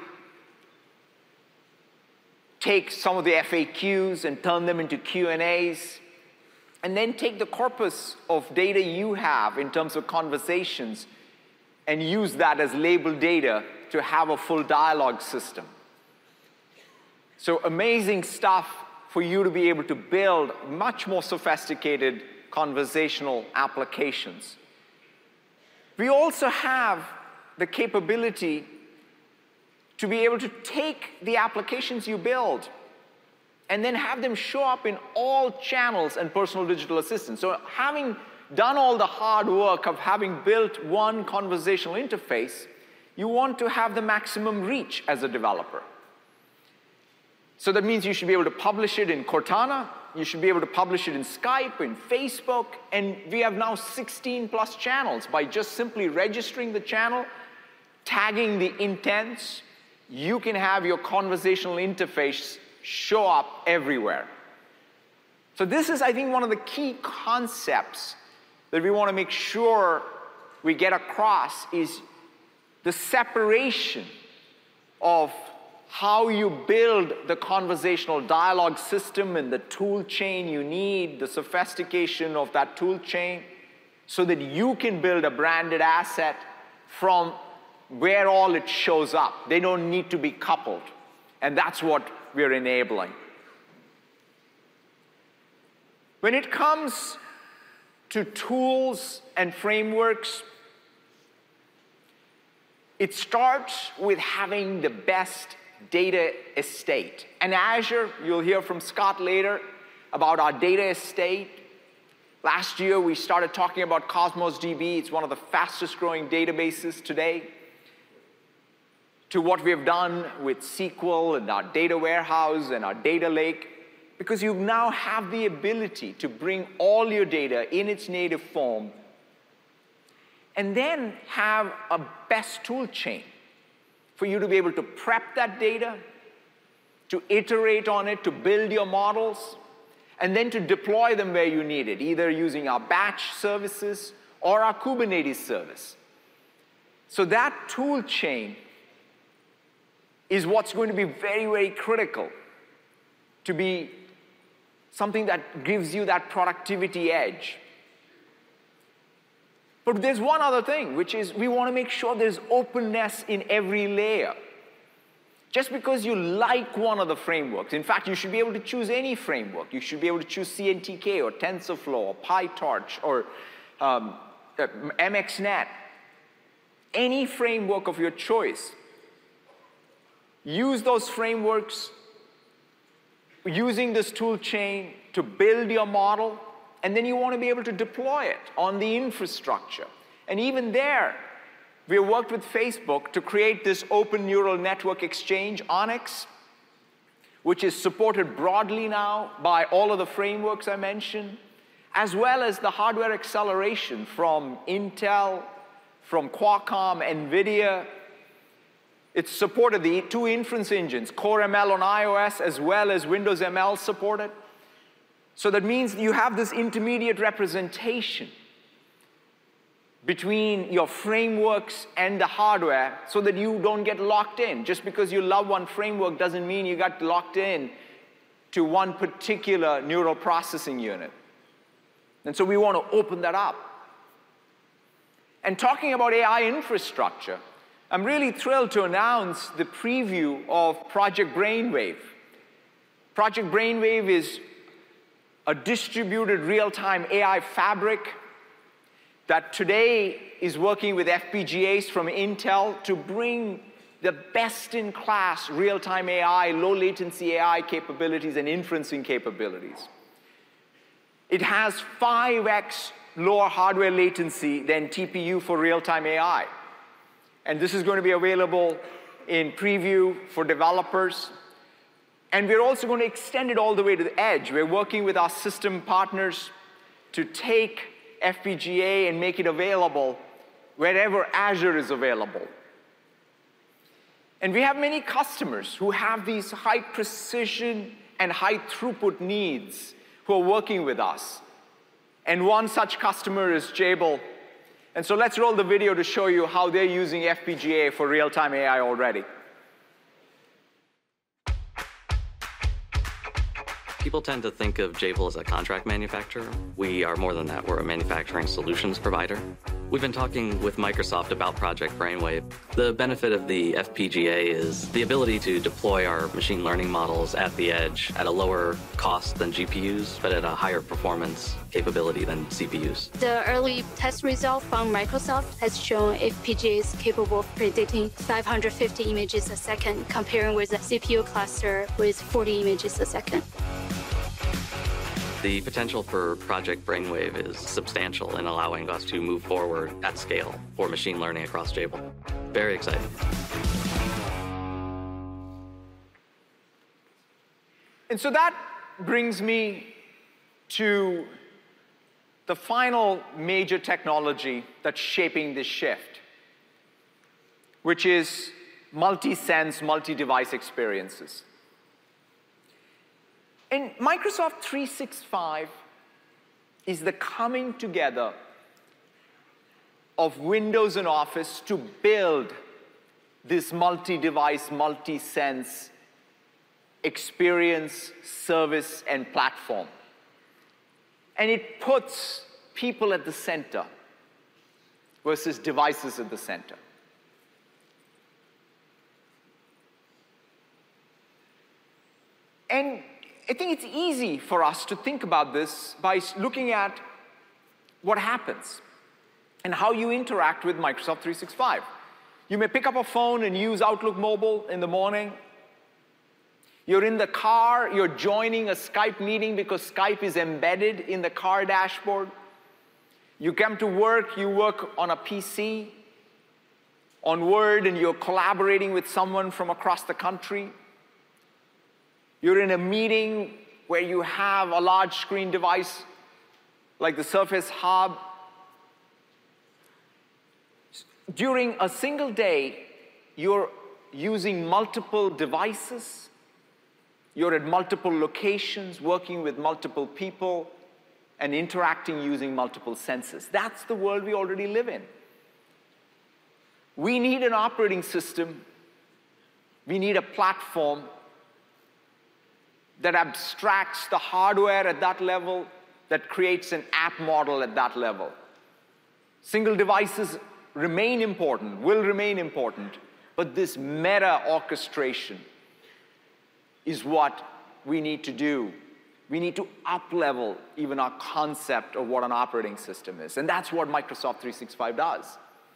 take some of the F A Qs and turn them into Q and A's, and then take the corpus of data you have in terms of conversations and use that as labeled data to have a full dialogue system. So amazing stuff for you to be able to build much more sophisticated conversational applications. We also have the capability to be able to take the applications you build and then have them show up in all channels and personal digital assistants. So having done all the hard work of having built one conversational interface, you want to have the maximum reach as a developer. So that means you should be able to publish it in Cortana, you should be able to publish it in Skype, in Facebook, and we have now sixteen plus channels. By just simply registering the channel, tagging the intents, you can have your conversational interface show up everywhere. So this is, I think, one of the key concepts that we want to make sure we get across is the separation of how you build the conversational dialogue system and the tool chain you need, the sophistication of that tool chain, so that you can build a branded asset from where all it shows up. They don't need to be coupled. And that's what we're enabling. When it comes to tools and frameworks, it starts with having the best data estate. And Azure, you'll hear from Scott later about our data estate. Last year, we started talking about Cosmos D B. It's one of the fastest growing databases today. To what we have done with S Q L and our data warehouse and our data lake, because you now have the ability to bring all your data in its native form and then have a best tool chain for you to be able to prep that data, to iterate on it, to build your models, and then to deploy them where you need it, either using our batch services or our Kubernetes service. So that tool chain is what's going to be very, very critical to be something that gives you that productivity edge. But there's one other thing, which is we want to make sure there's openness in every layer. Just because you like one of the frameworks, in fact, you should be able to choose any framework. You should be able to choose C N T K or TensorFlow or PyTorch or um, M X net. Any framework of your choice. Use those frameworks using this tool chain to build your model, and then you want to be able to deploy it on the infrastructure. And even there, we have worked with Facebook to create this open neural network exchange, ONNX, which is supported broadly now by all of the frameworks I mentioned, as well as the hardware acceleration from Intel, from Qualcomm, NVIDIA. It's supported the two inference engines, Core M L on iOS as well as Windows M L supported. So that means you have this intermediate representation between your frameworks and the hardware so that you don't get locked in. Just because you love one framework doesn't mean you got locked in to one particular neural processing unit. And so we want to open that up. And talking about A I infrastructure, I'm really thrilled to announce the preview of Project Brainwave. Project Brainwave is a distributed real-time A I fabric that today is working with F P G As from Intel to bring the best-in-class real-time A I, low-latency A I capabilities and inferencing capabilities. It has five X lower hardware latency than T P U for real-time A I. And this is going to be available in preview for developers. And we're also going to extend it all the way to the edge. We're working with our system partners to take F P G A and make it available wherever Azure is available. And we have many customers who have these high precision and high throughput needs who are working with us. And one such customer is Jabil. And so let's roll the video to show you how they're using F P G A for real-time A I already. People tend to think of Jabil as a contract manufacturer. We are more than that. We're a manufacturing solutions provider. We've been talking with Microsoft about Project Brainwave. The benefit of the F P G A is the ability to deploy our machine learning models at the edge at a lower cost than G P Us, but at a higher performance capability than C P Us. The early test result from Microsoft has shown F P G A is capable of predicting five hundred fifty images a second, comparing with a C P U cluster with forty images a second. The potential for Project Brainwave is substantial in allowing us to move forward at scale for machine learning across Jabil. Very exciting. And so that brings me to the final major technology that's shaping this shift, which is multi-sense, multi-device experiences. And Microsoft three sixty-five is the coming together of Windows and Office to build this multi-device, multi-sense experience, service, and platform. And it puts people at the center versus devices at the center. And I think it's easy for us to think about this by looking at what happens and how you interact with Microsoft three sixty-five. You may pick up a phone and use Outlook Mobile in the morning. You're in the car, you're joining a Skype meeting because Skype is embedded in the car dashboard. You come to work, you work on a P C, on Word, and you're collaborating with someone from across the country. You're in a meeting where you have a large screen device like the Surface Hub. During a single day, you're using multiple devices. You're at multiple locations, working with multiple people, and interacting using multiple senses. That's the world we already live in. We need an operating system. We need a platform that abstracts the hardware at that level, that creates an app model at that level. Single devices remain important, will remain important, but this meta orchestration is what we need to do. We need to up-level even our concept of what an operating system is, and that's what Microsoft three sixty-five does.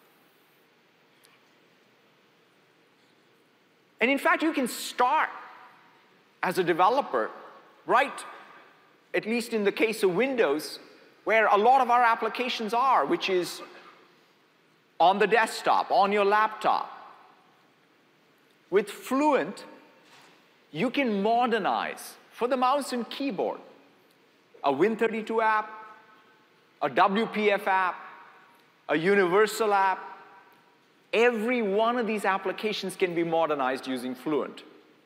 And in fact, you can start as a developer, right, at least in the case of Windows, where a lot of our applications are, which is on the desktop, on your laptop. With Fluent, you can modernize for the mouse and keyboard a Win thirty-two app, a W P F app, a Universal app. Every one of these applications can be modernized using Fluent.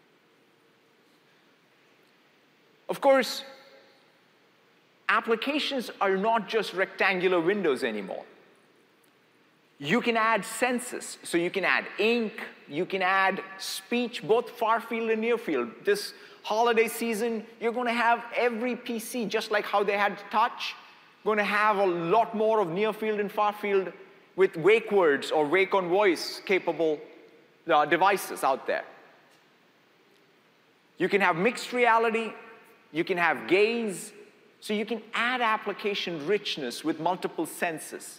Of course, applications are not just rectangular windows anymore. You can add senses, so you can add ink, you can add speech, both far field and near field. This holiday season, you're going to have every P C, just like how they had touch, going to have a lot more of near field and far field with wake words or wake on voice capable uh, devices out there. You can have mixed reality. You can have gaze, so you can add application richness with multiple senses.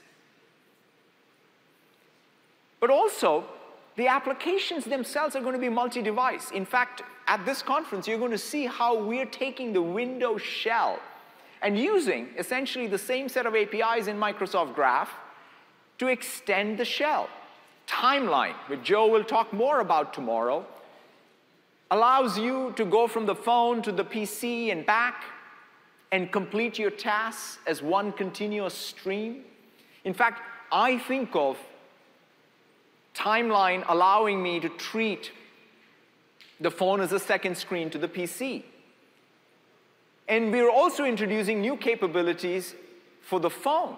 But also, the applications themselves are going to be multi-device. In fact, at this conference, you're going to see how we're taking the Windows shell and using essentially the same set of A P Is in Microsoft Graph to extend the shell. Timeline, which Joe will talk more about tomorrow, allows you to go from the phone to the P C and back and complete your tasks as one continuous stream. In fact, I think of Timeline allowing me to treat the phone as a second screen to the P C. And we're also introducing new capabilities for the phone.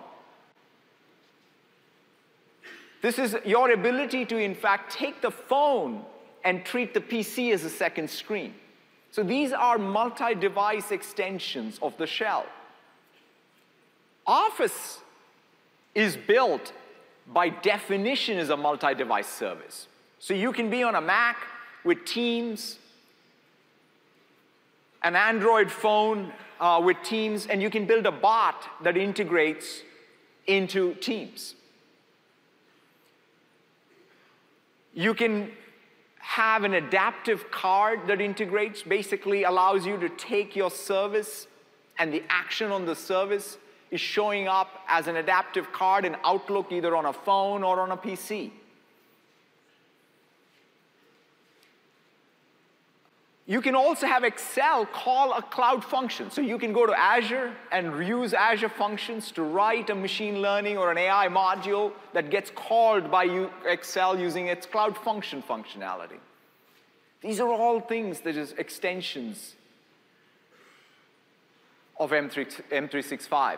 This is your ability to, in fact, take the phone and treat the P C as a second screen. So these are multi-device extensions of the shell. Office is built by definition as a multi-device service. So you can be on a Mac with Teams, an Android phone uh, with Teams, and you can build a bot that integrates into Teams. You can have an adaptive card that integrates, basically allows you to take your service and the action on the service is showing up as an adaptive card in Outlook, either on a phone or on a P C. You can also have Excel call a cloud function. So you can go to Azure and use Azure functions to write a machine learning or an A I module that gets called by Excel using its cloud function functionality. These are all things that is extensions of M three sixty-five.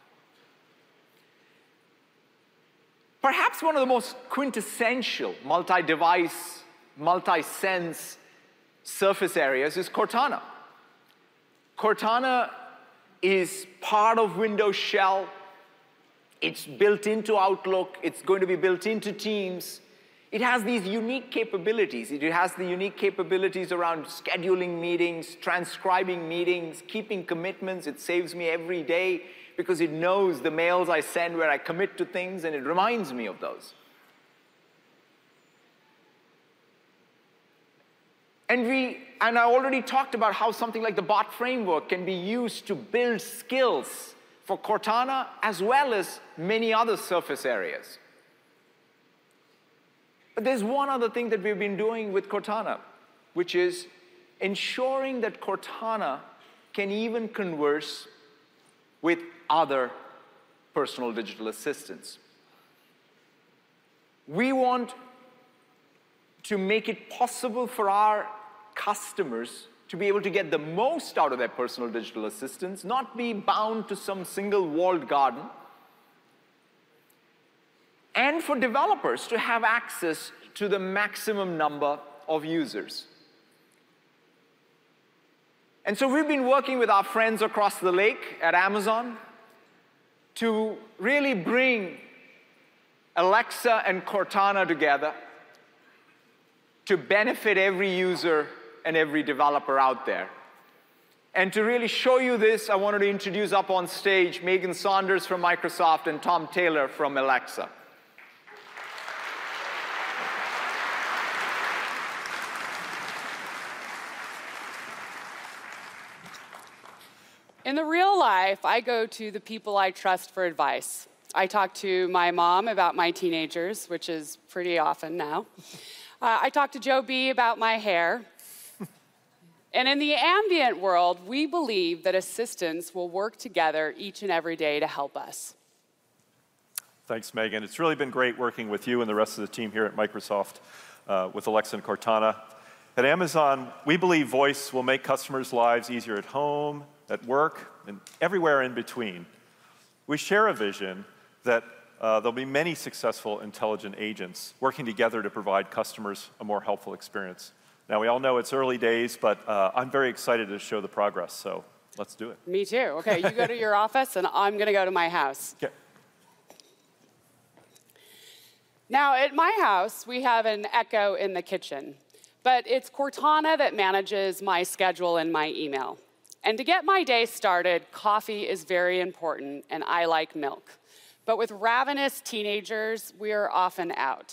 Perhaps one of the most quintessential multi-device, multi-sense surface areas is Cortana. Cortana is part of Windows Shell. It's built into Outlook. It's going to be built into Teams. It has these unique capabilities. It has the unique capabilities around scheduling meetings, transcribing meetings, keeping commitments. It saves me every day because it knows the mails I send where I commit to things, and it reminds me of those. And we, and I already talked about how something like the bot framework can be used to build skills for Cortana as well as many other surface areas. But there's one other thing that we've been doing with Cortana, which is ensuring that Cortana can even converse with other personal digital assistants. We want to make it possible for our customers to be able to get the most out of their personal digital assistants, not be bound to some single walled garden, and for developers to have access to the maximum number of users. And so we've been working with our friends across the lake at Amazon to really bring Alexa and Cortana together to benefit every user and every developer out there. And to really show you this, I wanted to introduce up on stage Megan Saunders from Microsoft and Tom Taylor from Alexa. In the real life, I go to the people I trust for advice. I talk to my mom about my teenagers, which is pretty often now. Uh, I talk to Joe B about my hair. And in the ambient world, we believe that assistants will work together each and every day to help us. Thanks, Megan. It's really been great working with you and the rest of the team here at Microsoft uh, with Alexa and Cortana. At Amazon, we believe voice will make customers' lives easier at home, at work, and everywhere in between. We share a vision that uh, there'll be many successful intelligent agents working together to provide customers a more helpful experience. Now, we all know it's early days, but uh, I'm very excited to show the progress, so let's do it. Me too. Okay, you go to your office, and I'm going to go to my house. Okay. Now, at my house, we have an Echo in the kitchen, but it's Cortana that manages my schedule and my email. And to get my day started, coffee is very important, and I like milk. But with ravenous teenagers, we are often out.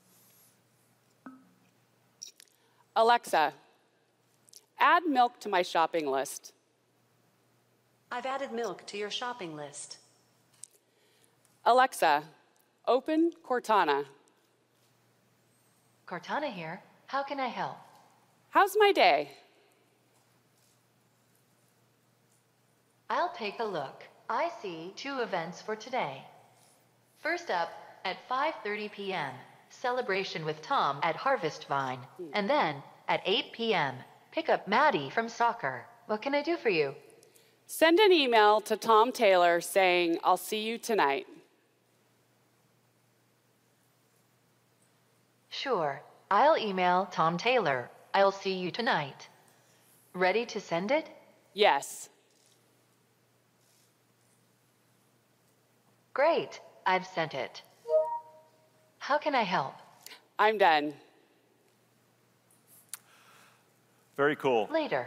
Alexa, add milk to my shopping list. I've added milk to your shopping list. Alexa, open Cortana. Cortana here. How can I help? How's my day? I'll take a look. I see two events for today. First up, at five thirty p m, celebration with Tom at Harvest Vine. And then, at eight p m, pick up Maddie from soccer. What can I do for you? Send an email to Tom Taylor saying, I'll see you tonight. Sure. I'll email Tom Taylor. I'll see you tonight. Ready to send it? Yes. Great. I've sent it. How can I help? I'm done. Very cool. Later.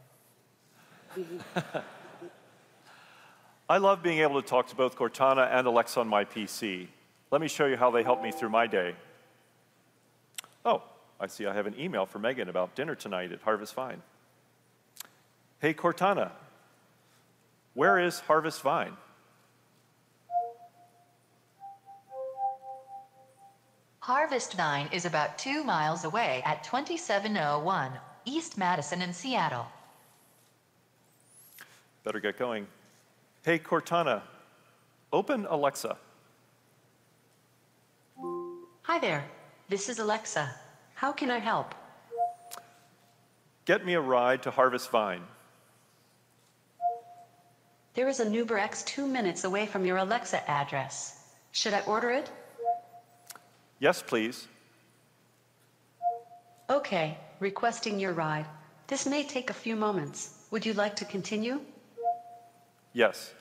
I love being able to talk to both Cortana and Alexa on my P C. Let me show you how they help me through my day. Oh, I see I have an email from Megan about dinner tonight at Harvest Vine. Hey, Cortana, where is Harvest Vine? Harvest Vine is about two miles away at twenty-seven oh one East Madison in Seattle. Better get going. Hey, Cortana, open Alexa. Hi there. This is Alexa. How can I help? Get me a ride to Harvest Vine. There is an Uber X two minutes away from your Alexa address. Should I order it? Yes, please. Okay, requesting your ride. This may take a few moments. Would you like to continue? Yes.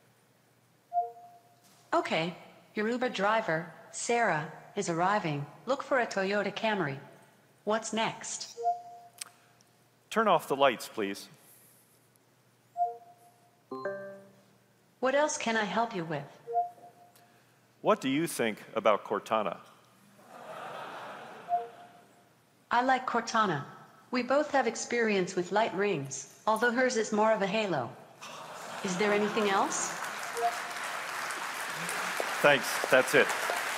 Okay, your Uber driver, Sarah, is arriving. Look for a Toyota Camry. What's next? Turn off the lights, please. What else can I help you with? What do you think about Cortana? I like Cortana. We both have experience with light rings, although hers is more of a halo. Is there anything else? Thanks, that's it.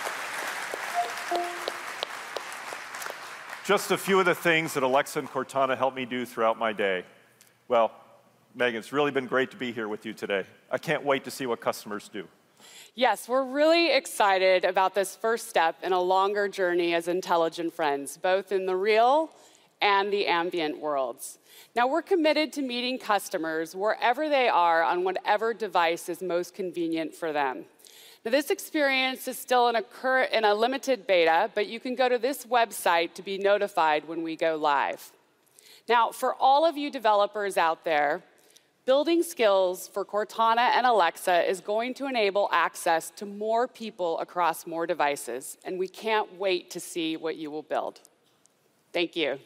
Just a few of the things that Alexa and Cortana help me do throughout my day. Well, Megan, it's really been great to be here with you today. I can't wait to see what customers do. Yes, we're really excited about this first step in a longer journey as intelligent friends, both in the real and the ambient worlds. Now, we're committed to meeting customers wherever they are on whatever device is most convenient for them. Now, this experience is still in a, cur- in a limited beta, but you can go to this website to be notified when we go live. Now, for all of you developers out there, building skills for Cortana and Alexa is going to enable access to more people across more devices, and we can't wait to see what you will build. Thank you.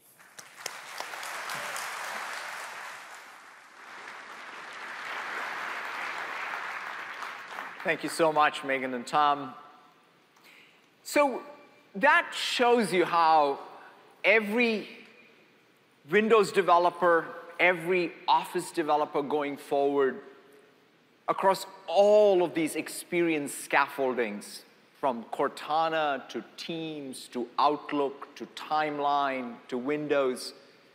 Thank you so much, Megan and Tom. So that shows you how every Windows developer, every Office developer going forward, across all of these experience scaffoldings, from Cortana to Teams to Outlook to Timeline to Windows,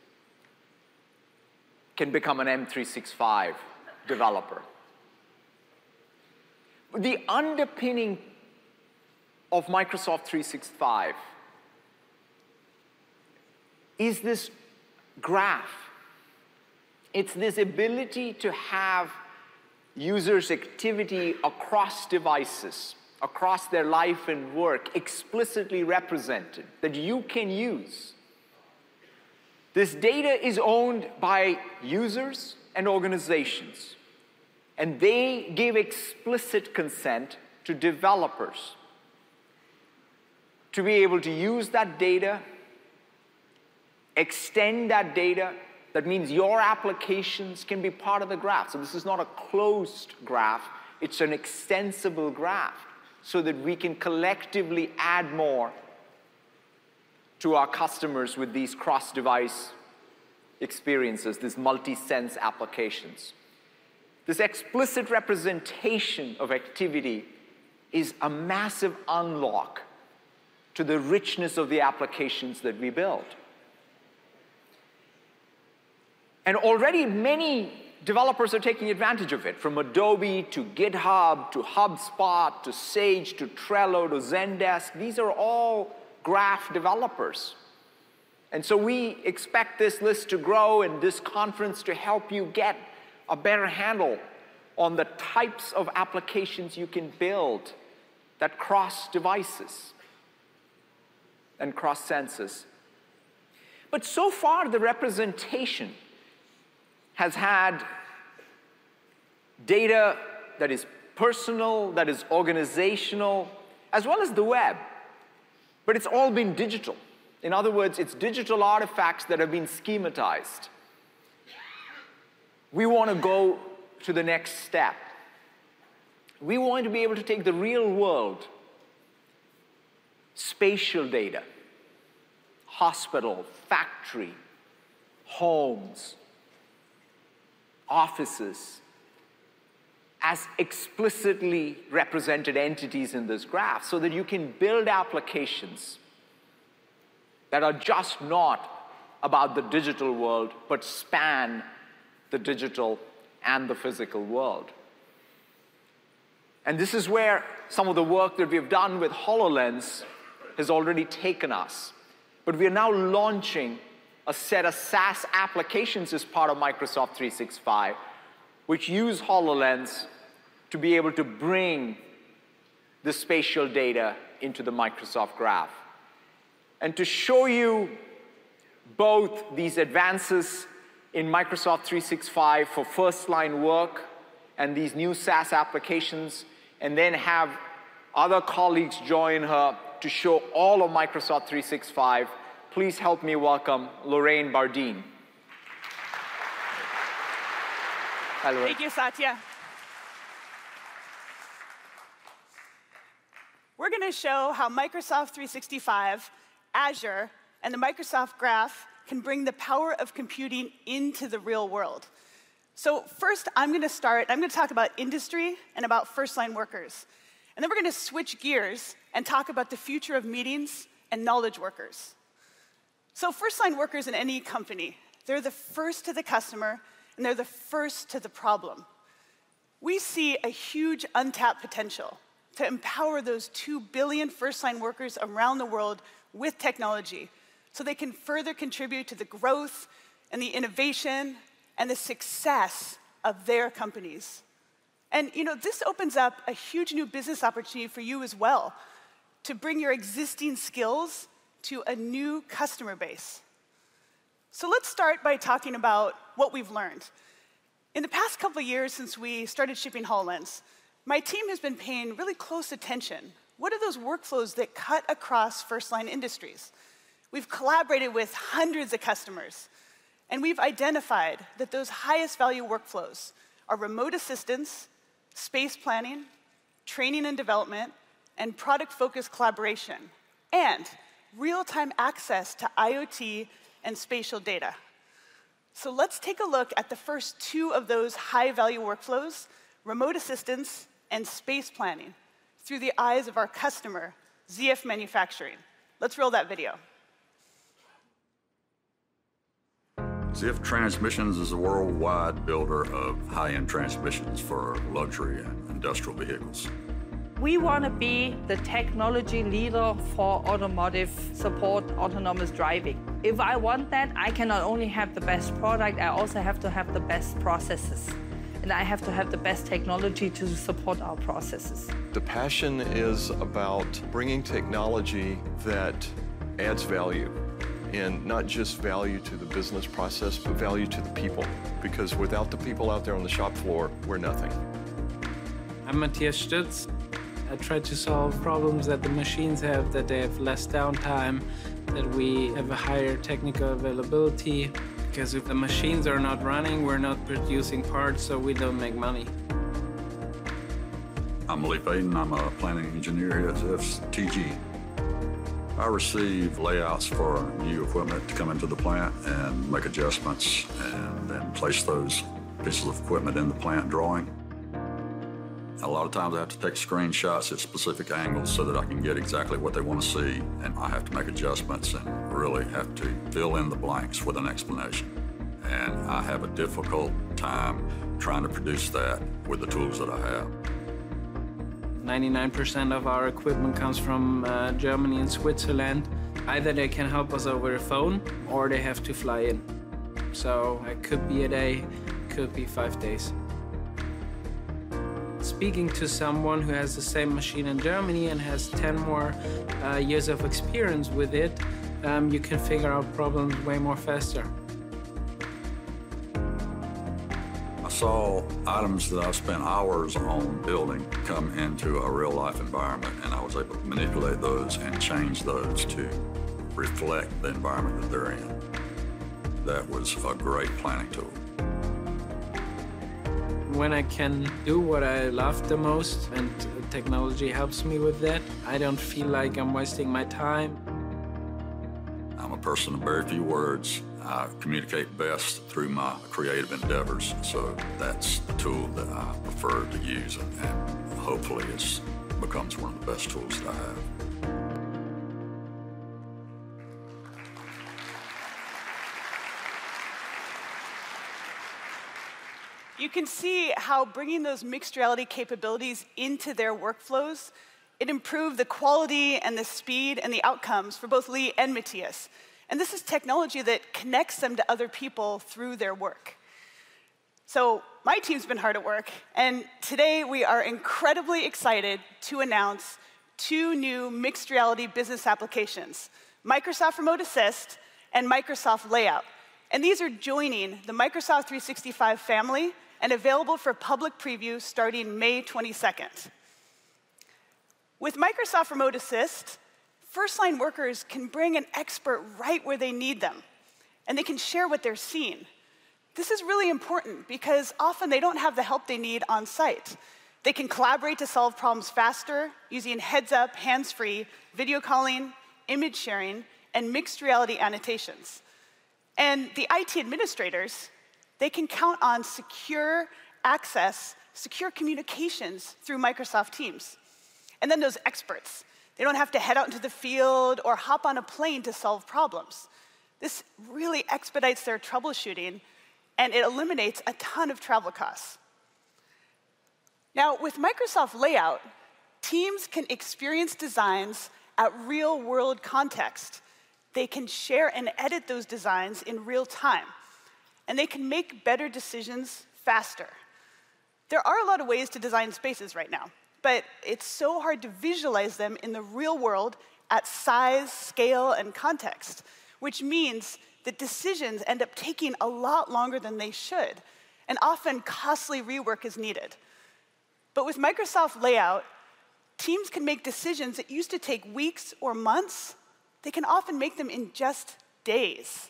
can become an M three sixty-five developer. The underpinning of Microsoft three sixty-five is this graph. It's this ability to have users' activity across devices, across their life and work, explicitly represented, that you can use. This data is owned by users and organizations, and they give explicit consent to developers to be able to use that data, extend that data. That means your applications can be part of the graph. So this is not a closed graph, it's an extensible graph, so that we can collectively add more to our customers with these cross-device experiences, these multi-sense applications. This explicit representation of activity is a massive unlock to the richness of the applications that we build. And already many developers are taking advantage of it, from Adobe to GitHub to HubSpot to Sage to Trello to Zendesk. These are all graph developers. And so we expect this list to grow and this conference to help you get a better handle on the types of applications you can build that cross devices and cross senses. But so far, the representation has had data that is personal, that is organizational, as well as the web. But it's all been digital. In other words, it's digital artifacts that have been schematized. We want to go to the next step. We want to be able to take the real world, spatial data, hospital, factory, homes, offices, as explicitly represented entities in this graph so that you can build applications that are just not about the digital world, but span the digital and the physical world. And this is where some of the work that we've done with HoloLens has already taken us. But we are now launching a set of SaaS applications as part of Microsoft three sixty-five, which use HoloLens to be able to bring the spatial data into the Microsoft Graph. And to show you both these advances in Microsoft three sixty-five for first-line work and these new SaaS applications, and then have other colleagues join her to show all of Microsoft three sixty-five, please help me welcome Lorraine Bardeen. Hello. Thank you, Satya. We're going to show how Microsoft three sixty-five, Azure, and the Microsoft Graph can bring the power of computing into the real world. So first, I'm going to start, I'm going to talk about industry and about first-line workers. And then we're going to switch gears and talk about the future of meetings and knowledge workers. So first-line workers in any company, they're the first to the customer, and they're the first to the problem. We see a huge untapped potential to empower those two billion first-line workers around the world with technology so they can further contribute to the growth and the innovation and the success of their companies. And you know, this opens up a huge new business opportunity for you as well, to bring your existing skills to a new customer base. So let's start by talking about what we've learned. In the past couple of years since we started shipping HoloLens, my team has been paying really close attention. What are those workflows that cut across first-line industries? We've collaborated with hundreds of customers, and we've identified that those highest value workflows are remote assistance, space planning, training and development, and product-focused collaboration, and real-time access to IoT and spatial data. So let's take a look at the first two of those high-value workflows, remote assistance and space planning, through the eyes of our customer, Z F Manufacturing. Let's roll that video. Z F Transmissions is a worldwide builder of high-end transmissions for luxury and industrial vehicles. We want to be the technology leader for automotive support autonomous driving. If I want that, I can not only have the best product, I also have to have the best processes. And I have to have the best technology to support our processes. The passion is about bringing technology that adds value. And not just value to the business process, but value to the people. Because without the people out there on the shop floor, we're nothing. I'm Matthias Stütz. I try to solve problems that the machines have, that they have less downtime, that we have a higher technical availability. Because if the machines are not running, we're not producing parts, so we don't make money. I'm Lee Faden. I'm a planning engineer here at Z F's T G. I receive layouts for new equipment to come into the plant and make adjustments and then place those pieces of equipment in the plant drawing. A lot of times I have to take screenshots at specific angles so that I can get exactly what they want to see, and I have to make adjustments and really have to fill in the blanks with an explanation. and I have a difficult time trying to produce that with the tools that I have. ninety-nine percent of our equipment comes from uh, Germany and Switzerland. Either they can help us over the phone or they have to fly in. So it could be a day, could be five days. Speaking to someone who has the same machine in Germany and has ten more uh, years of experience with it, um, you can figure out problems way more faster. I saw items that I've spent hours on building come into a real-life environment, and I was able to manipulate those and change those to reflect the environment that they're in. That was a great planning tool. When I can do what I love the most and technology helps me with that, I don't feel like I'm wasting my time. I'm a person of very few words. I communicate best through my creative endeavors, so that's the tool that I prefer to use, and, and hopefully it becomes one of the best tools that I have. You can see how bringing those mixed reality capabilities into their workflows, it improved the quality and the speed and the outcomes for both Lee and Matthias. And this is technology that connects them to other people through their work. So my team's been hard at work, and today we are incredibly excited to announce two new mixed reality business applications, Microsoft Remote Assist and Microsoft Layout. And these are joining the Microsoft three sixty-five family and available for public preview starting May twenty-second. With Microsoft Remote Assist, first-line workers can bring an expert right where they need them, and they can share what they're seeing. This is really important because often they don't have the help they need on site. They can collaborate to solve problems faster using heads-up, hands-free, video calling, image sharing, and mixed reality annotations. And the I T administrators, they can count on secure access, secure communications through Microsoft Teams. And then those experts, they don't have to head out into the field or hop on a plane to solve problems. This really expedites their troubleshooting, and it eliminates a ton of travel costs. Now, with Microsoft Layout, teams can experience designs at real-world context. They can share and edit those designs in real time, and they can make better decisions faster. There are a lot of ways to design spaces right now, but it's so hard to visualize them in the real world at size, scale, and context, which means that decisions end up taking a lot longer than they should, and often costly rework is needed. But with Microsoft Layout, teams can make decisions that used to take weeks or months. They can often make them in just days.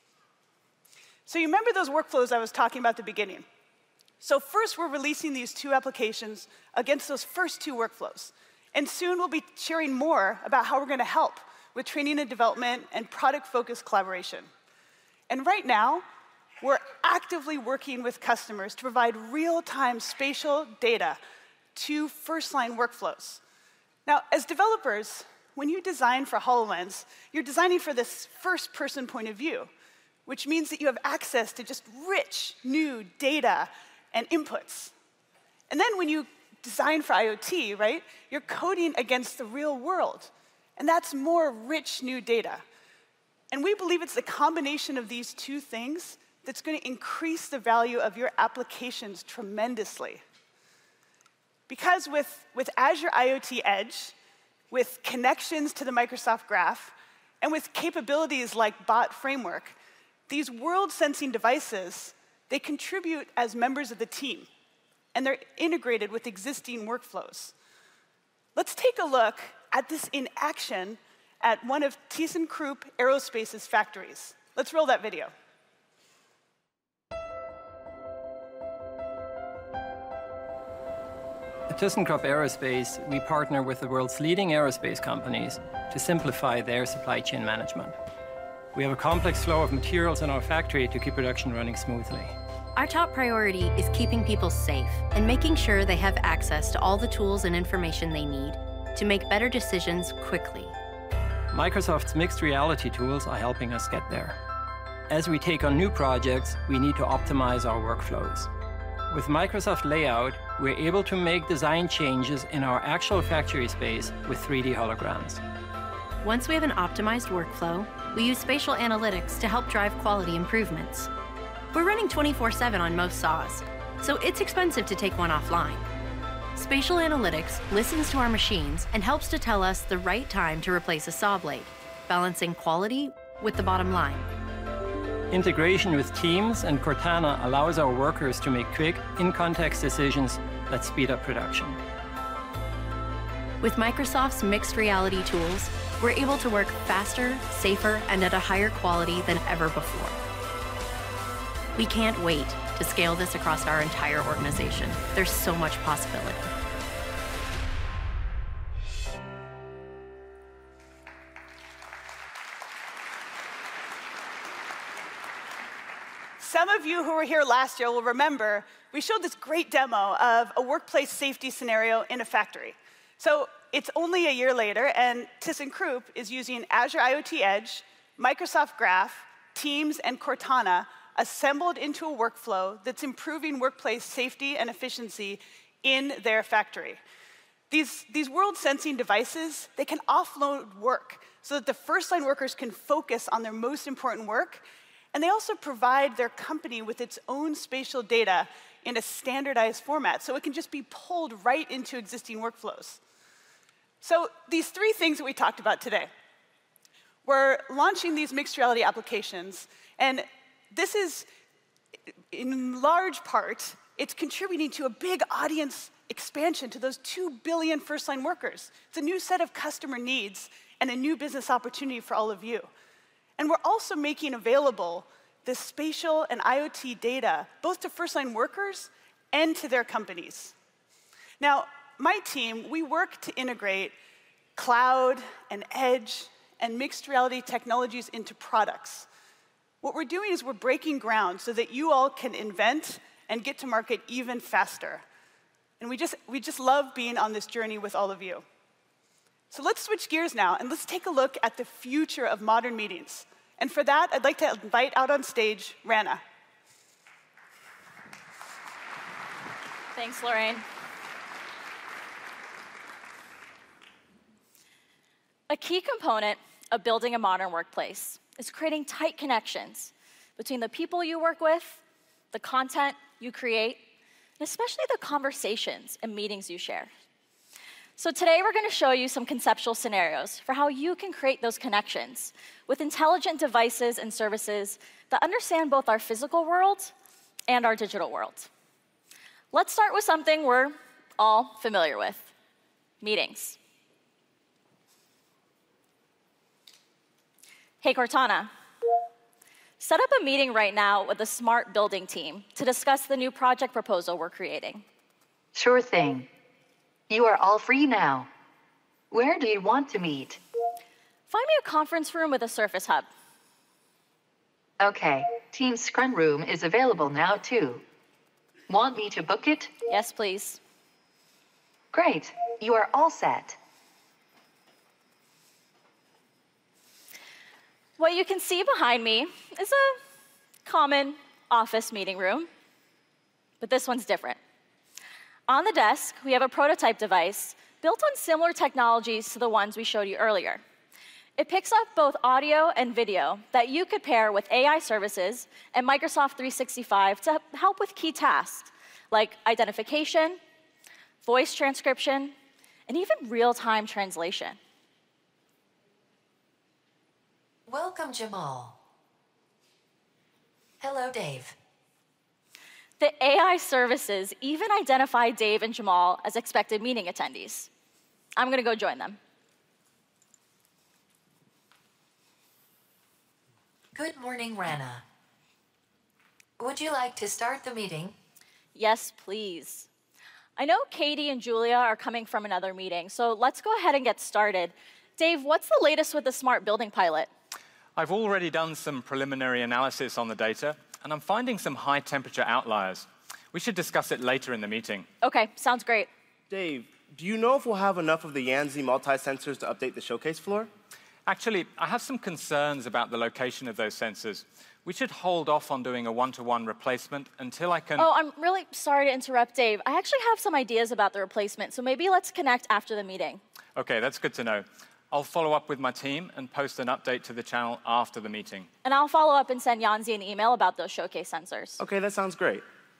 So you remember those workflows I was talking about at the beginning? So first, we're releasing these two applications against those first two workflows. And soon we'll be sharing more about how we're going to help with training and development and product-focused collaboration. And right now, we're actively working with customers to provide real-time spatial data to first-line workflows. Now, as developers, when you design for HoloLens, you're designing for this first-person point of view, which means that you have access to just rich, new data and inputs. And then when you design for IoT, right, you're coding against the real world. And that's more rich, new data. And we believe it's the combination of these two things that's going to increase the value of your applications tremendously. Because with, with Azure IoT Edge, with connections to the Microsoft Graph, and with capabilities like Bot Framework, these world-sensing devices, they contribute as members of the team, and they're integrated with existing workflows. Let's take a look at this in action at one of ThyssenKrupp Aerospace's factories. Let's roll that video. At ThyssenKrupp Aerospace, we partner with the world's leading aerospace companies to simplify their supply chain management. We have a complex flow of materials in our factory to keep production running smoothly. Our top priority is keeping people safe and making sure they have access to all the tools and information they need to make better decisions quickly. Microsoft's mixed reality tools are helping us get there. As we take on new projects, we need to optimize our workflows. With Microsoft Layout, we're able to make design changes in our actual factory space with three D holograms. Once we have an optimized workflow, we use spatial analytics to help drive quality improvements. We're running twenty-four seven on most saws, so it's expensive to take one offline. Spatial analytics listens to our machines and helps to tell us the right time to replace a saw blade, balancing quality with the bottom line. Integration with Teams and Cortana allows our workers to make quick, in-context decisions that speed up production. With Microsoft's mixed reality tools, we're able to work faster, safer, and at a higher quality than ever before. We can't wait to scale this across our entire organization. There's so much possibility. Some of you who were here last year will remember we showed this great demo of a workplace safety scenario in a factory. So it's only a year later, and ThyssenKrupp is using Azure IoT Edge, Microsoft Graph, Teams, and Cortana assembled into a workflow that's improving workplace safety and efficiency in their factory. These, these world-sensing devices, they can offload work so that the first-line workers can focus on their most important work. And they also provide their company with its own spatial data in a standardized format, so it can just be pulled right into existing workflows. So these three things that we talked about today, we're launching these mixed reality applications, and this is, in large part, it's contributing to a big audience expansion to those two billion first-line workers. It's a new set of customer needs and a new business opportunity for all of you. And we're also making available this spatial and IoT data, both to first-line workers and to their companies. Now, my team, we work to integrate cloud and edge and mixed reality technologies into products. What we're doing is we're breaking ground so that you all can invent and get to market even faster. And we just, we just love being on this journey with all of you. So let's switch gears now, and let's take a look at the future of modern meetings. And for that, I'd like to invite out on stage Rana. Thanks, Lorraine. A key component of building a modern workplace is creating tight connections between the people you work with, the content you create, and especially the conversations and meetings you share. So today we're going to show you some conceptual scenarios for how you can create those connections with intelligent devices and services that understand both our physical world and our digital world. Let's start with something we're all familiar with, meetings. Hey, Cortana, set up a meeting right now with the Smart Building team to discuss the new project proposal we're creating. Sure thing. You are all free now. Where do you want to meet? Find me a conference room with a Surface Hub. Okay, Teams Scrum Room is available now too. Want me to book it? Yes, please. Great, you are all set. What you can see behind me is a common office meeting room, but this one's different. On the desk, we have a prototype device built on similar technologies to the ones we showed you earlier. It picks up both audio and video that you could pair with A I services and Microsoft three sixty-five to help with key tasks like identification, voice transcription, and even real-time translation. Welcome, Jamal. Hello, Dave. The A I services even identify Dave and Jamal as expected meeting attendees. I'm going to go join them. Good morning, Rana. Would you like to start the meeting? Yes, please. I know Katie and Julia are coming from another meeting, so let's go ahead and get started. Dave, what's the latest with the Smart Building pilot? I've already done some preliminary analysis on the data, and I'm finding some high-temperature outliers. We should discuss it later in the meeting. OK, sounds great. Dave, do you know if we'll have enough of the Yanzi multi-sensors to update the showcase floor? Actually, I have some concerns about the location of those sensors. We should hold off on doing a one-to-one replacement until I can... Oh, I'm really sorry to interrupt, Dave. I actually have some ideas about the replacement, so maybe let's connect after the meeting. OK, that's good to know. I'll follow up with my team and post an update to the channel after the meeting. And I'll follow up and send Yanzi an email about those showcase sensors. OK, that sounds great.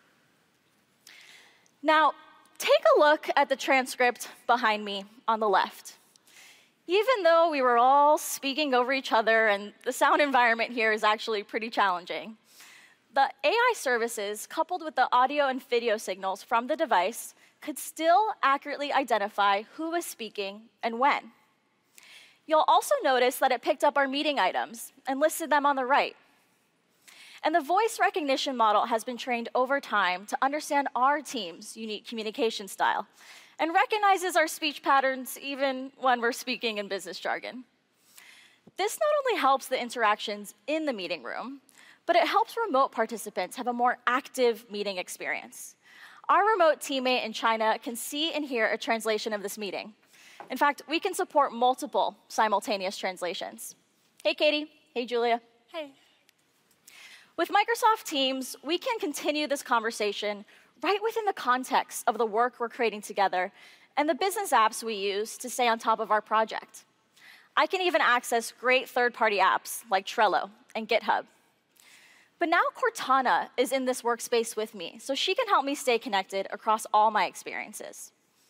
Now, take a look at the transcript behind me on the left. Even though we were all speaking over each other and the sound environment here is actually pretty challenging, the A I services, coupled with the audio and video signals from the device, could still accurately identify who was speaking and when. You'll also notice that it picked up our meeting items and listed them on the right. And the voice recognition model has been trained over time to understand our team's unique communication style and recognizes our speech patterns even when we're speaking in business jargon. This not only helps the interactions in the meeting room, but it helps remote participants have a more active meeting experience. Our remote teammate in China can see and hear a translation of this meeting. In fact, we can support multiple simultaneous translations. Hey, Katie. Hey, Julia. Hey. With Microsoft Teams, we can continue this conversation right within the context of the work we're creating together and the business apps we use to stay on top of our project. I can even access great third-party apps like Trello and GitHub. But now Cortana is in this workspace with me, so she can help me stay connected across all my experiences.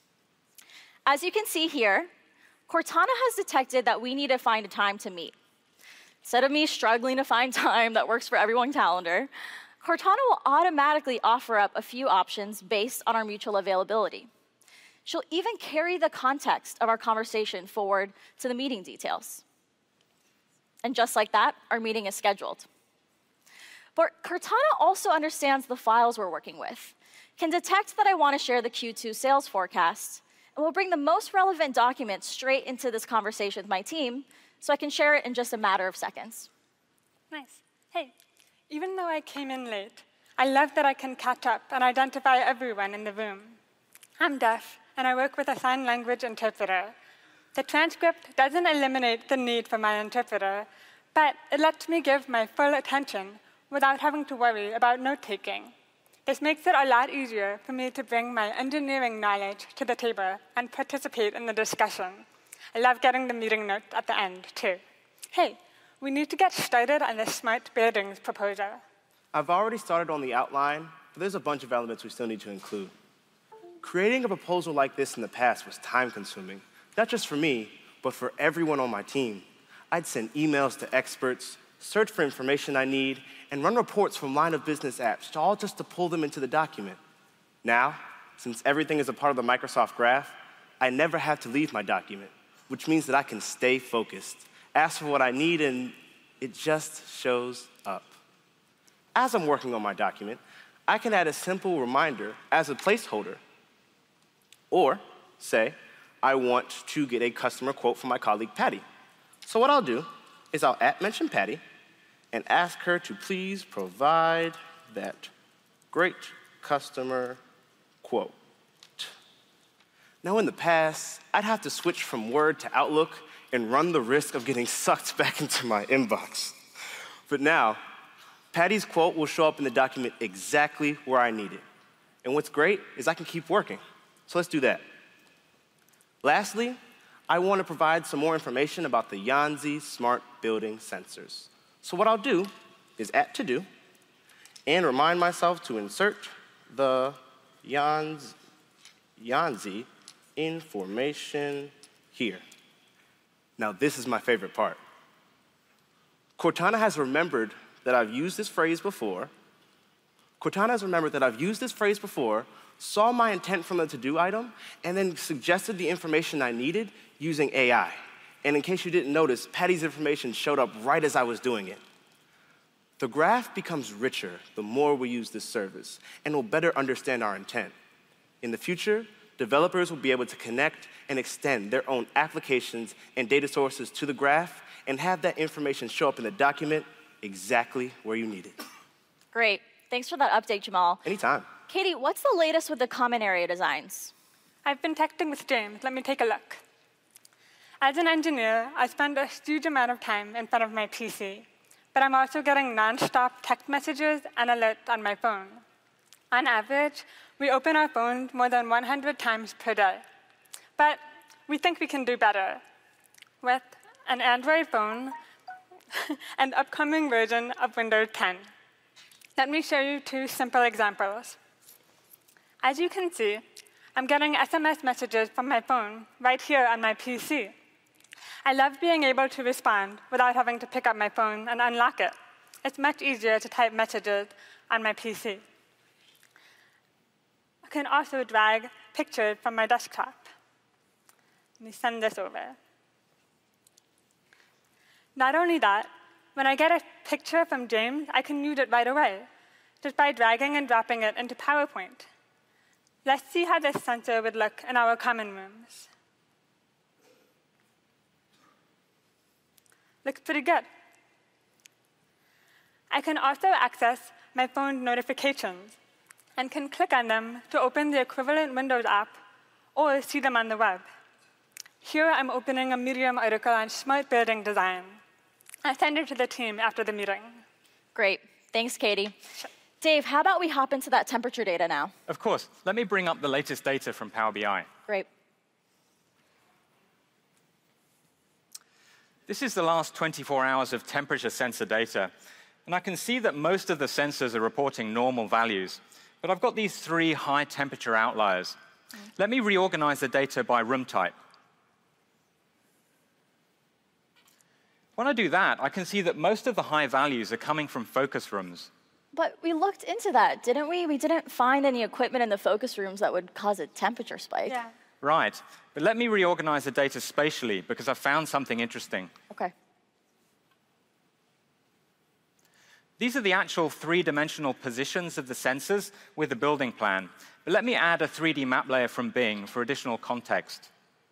As you can see here, Cortana has detected that we need to find a time to meet. Instead of me struggling to find time that works for everyone's calendar, Cortana will automatically offer up a few options based on our mutual availability. She'll even carry the context of our conversation forward to the meeting details. And just like that, our meeting is scheduled. But Cortana also understands the files we're working with, can detect that I want to share the Q two sales forecast, and will bring the most relevant documents straight into this conversation with my team so I can share it in just a matter of seconds. Nice. Hey, even though I came in late, I love that I can catch up and identify everyone in the room. I'm deaf, and I work with a sign language interpreter. The transcript doesn't eliminate the need for my interpreter, but it lets me give my full attention without having to worry about note-taking. This makes it a lot easier for me to bring my engineering knowledge to the table and participate in the discussion. I love getting the meeting notes at the end, too. Hey, we need to get started on the smart buildings proposal. I've already started on the outline, but there's a bunch of elements we still need to include. Creating a proposal like this in the past was time-consuming, not just for me, but for everyone on my team. I'd send emails to experts, search for information I need, and run reports from line of business apps, all just to pull them into the document. Now, since everything is a part of the Microsoft Graph, I never have to leave my document, which means that I can stay focused, ask for what I need, and it just shows up. As I'm working on my document, I can add a simple reminder as a placeholder. Or say, I want to get a customer quote from my colleague, Patty. So what I'll do is I'll at mention Patty and ask her to please provide that great customer quote. Now, in the past, I'd have to switch from Word to Outlook and run the risk of getting sucked back into my inbox. But now, Patty's quote will show up in the document exactly where I need it. And what's great is I can keep working. So let's do that. Lastly, I want to provide some more information about the Yanzi smart building sensors. So what I'll do is at to do and remind myself to insert the Yanzi, Yanzi information here. Now, this is my favorite part. Cortana has remembered that I've used this phrase before. Cortana has remembered that I've used this phrase before, saw my intent from the to-do item, and then suggested the information I needed using A I. And in case you didn't notice, Patty's information showed up right as I was doing it. The graph becomes richer the more we use this service, and will better understand our intent. In the future, developers will be able to connect and extend their own applications and data sources to the graph and have that information show up in the document exactly where you need it. Great. Thanks for that update, Jamal. Anytime. Katie, what's the latest with the common area designs? I've been texting with James. Let me take a look. As an engineer, I spend a huge amount of time in front of my P C. but I'm also getting nonstop text messages and alerts on my phone. On average, we open our phones more than one hundred times per day. But we think we can do better. With an Android phone and upcoming version of Windows ten. Let me show you two simple examples. As you can see, I'm getting S M S messages from my phone right here on my P C. I love being able to respond without having to pick up my phone and unlock it. It's much easier to type messages on my P C. I can also drag pictures from my desktop. Let me send this over. Not only that, when I get a picture from James, I can use it right away, just by dragging and dropping it into PowerPoint. Let's see how this sensor would look in our common rooms. Looks pretty good. I can also access my phone's notifications and can click on them to open the equivalent Windows app or see them on the web. Here, I'm opening a Medium article on smart building design. I'll send it to the team after the meeting. Great. Thanks, Katie. Dave, how about we hop into that temperature data now? Of course. Let me bring up the latest data from Power B I. Great. This is the last twenty-four hours of temperature sensor data. And I can see that most of the sensors are reporting normal values. But I've got these three high temperature outliers. Mm. Let me reorganize the data by room type. When I do that, I can see that most of the high values are coming from focus rooms. But we looked into that, didn't we? We didn't find any equipment in the focus rooms that would cause a temperature spike. Yeah. Right. But let me reorganize the data spatially, because I found something interesting. OK. These are the actual three-dimensional positions of the sensors with the building plan. But let me add a three D map layer from Bing for additional context.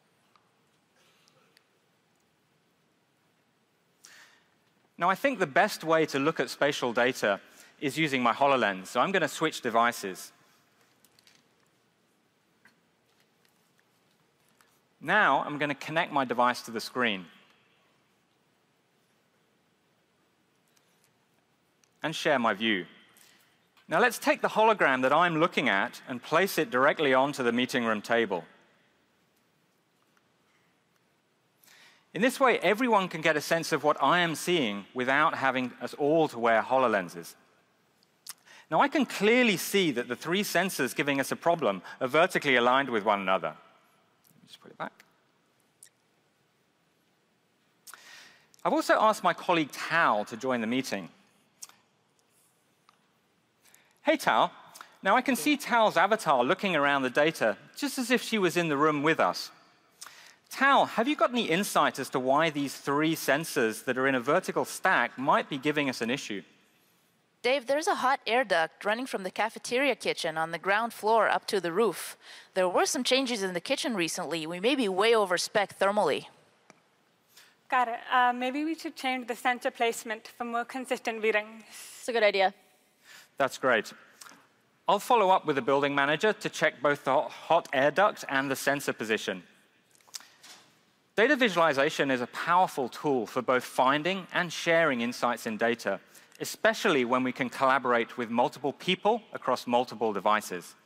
Now, I think the best way to look at spatial data is using my HoloLens. So I'm going to switch devices. Now, I'm going to connect my device to the screen and share my view. Now, let's take the hologram that I'm looking at and place it directly onto the meeting room table. In this way, everyone can get a sense of what I am seeing without having us all to wear HoloLenses. Now, I can clearly see that the three sensors giving us a problem are vertically aligned with one another. Let me just put it back. I've also asked my colleague Tal to join the meeting. Hey, Tal. Now, I can see Tal's avatar looking around the data just as if she was in the room with us. Tal, have you got any insight as to why these three sensors that are in a vertical stack might be giving us an issue? Dave, there's a hot air duct running from the cafeteria kitchen on the ground floor up to the roof. There were some changes in the kitchen recently. We may be way over spec thermally. Got it. Uh, maybe we should change the sensor placement for more consistent readings. It's a good idea. That's great. I'll follow up with the building manager to check both the hot air duct and the sensor position. Data visualization is a powerful tool for both finding and sharing insights in data, especially when we can collaborate with multiple people across multiple devices.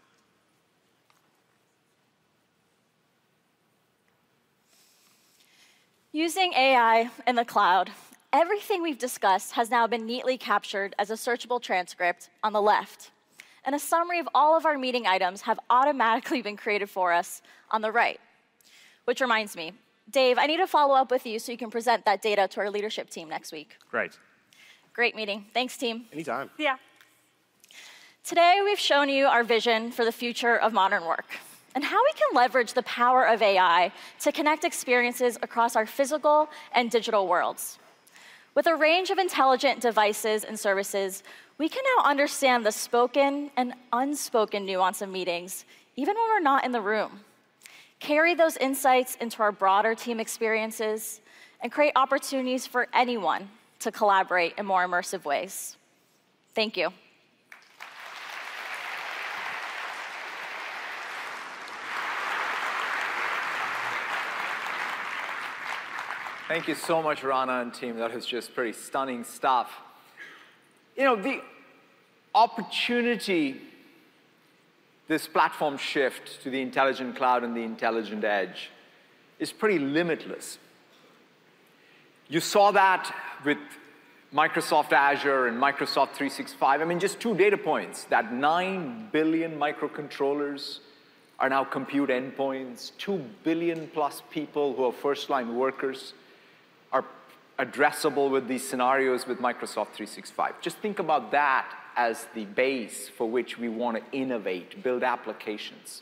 Using A I in the cloud, everything we've discussed has now been neatly captured as a searchable transcript on the left. And a summary of all of our meeting items have automatically been created for us on the right. Which reminds me, Dave, I need to follow up with you so you can present that data to our leadership team next week. Great. Great meeting. Thanks, team. Anytime. Yeah. Today, we've shown you our vision for the future of modern work and how we can leverage the power of A I to connect experiences across our physical and digital worlds. With a range of intelligent devices and services, we can now understand the spoken and unspoken nuance of meetings, even when we're not in the room. Carry those insights into our broader team experiences, and create opportunities for anyone to collaborate in more immersive ways. Thank you. Thank you so much, Rana and team. That was just pretty stunning stuff. You know, the opportunity, this platform shift to the intelligent cloud and the intelligent edge is pretty limitless. You saw that with Microsoft Azure and Microsoft three sixty-five. I mean, just two data points, that nine billion microcontrollers are now compute endpoints, two billion plus people who are first-line workers are addressable with these scenarios with Microsoft three sixty-five. Just think about that as the base for which we want to innovate, build applications.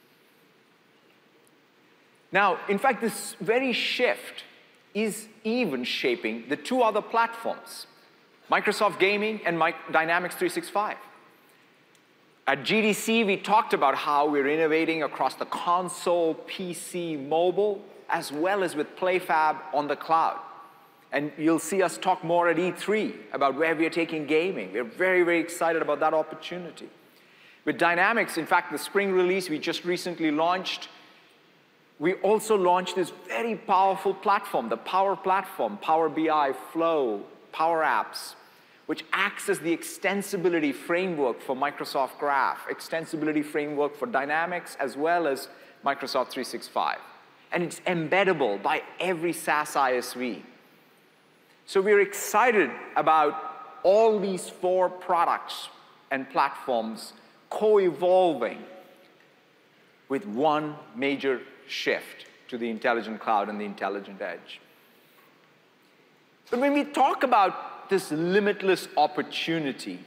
Now, in fact, this very shift is even shaping the two other platforms, Microsoft Gaming and Dynamics three sixty-five. At G D C, we talked about how we're innovating across the console, P C, mobile, as well as with PlayFab on the cloud. And you'll see us talk more at E three about where we are taking gaming. We're very, very excited about that opportunity. With Dynamics, in fact, the spring release we just recently launched, we also launched this very powerful platform, the Power Platform, Power B I, Flow, Power Apps, which acts as the extensibility framework for Microsoft Graph, extensibility framework for Dynamics, as well as Microsoft three sixty-five. And it's embeddable by every SaaS I S V. So we're excited about all these four products and platforms co-evolving with one major shift to the intelligent cloud and the intelligent edge. But when we talk about this limitless opportunity,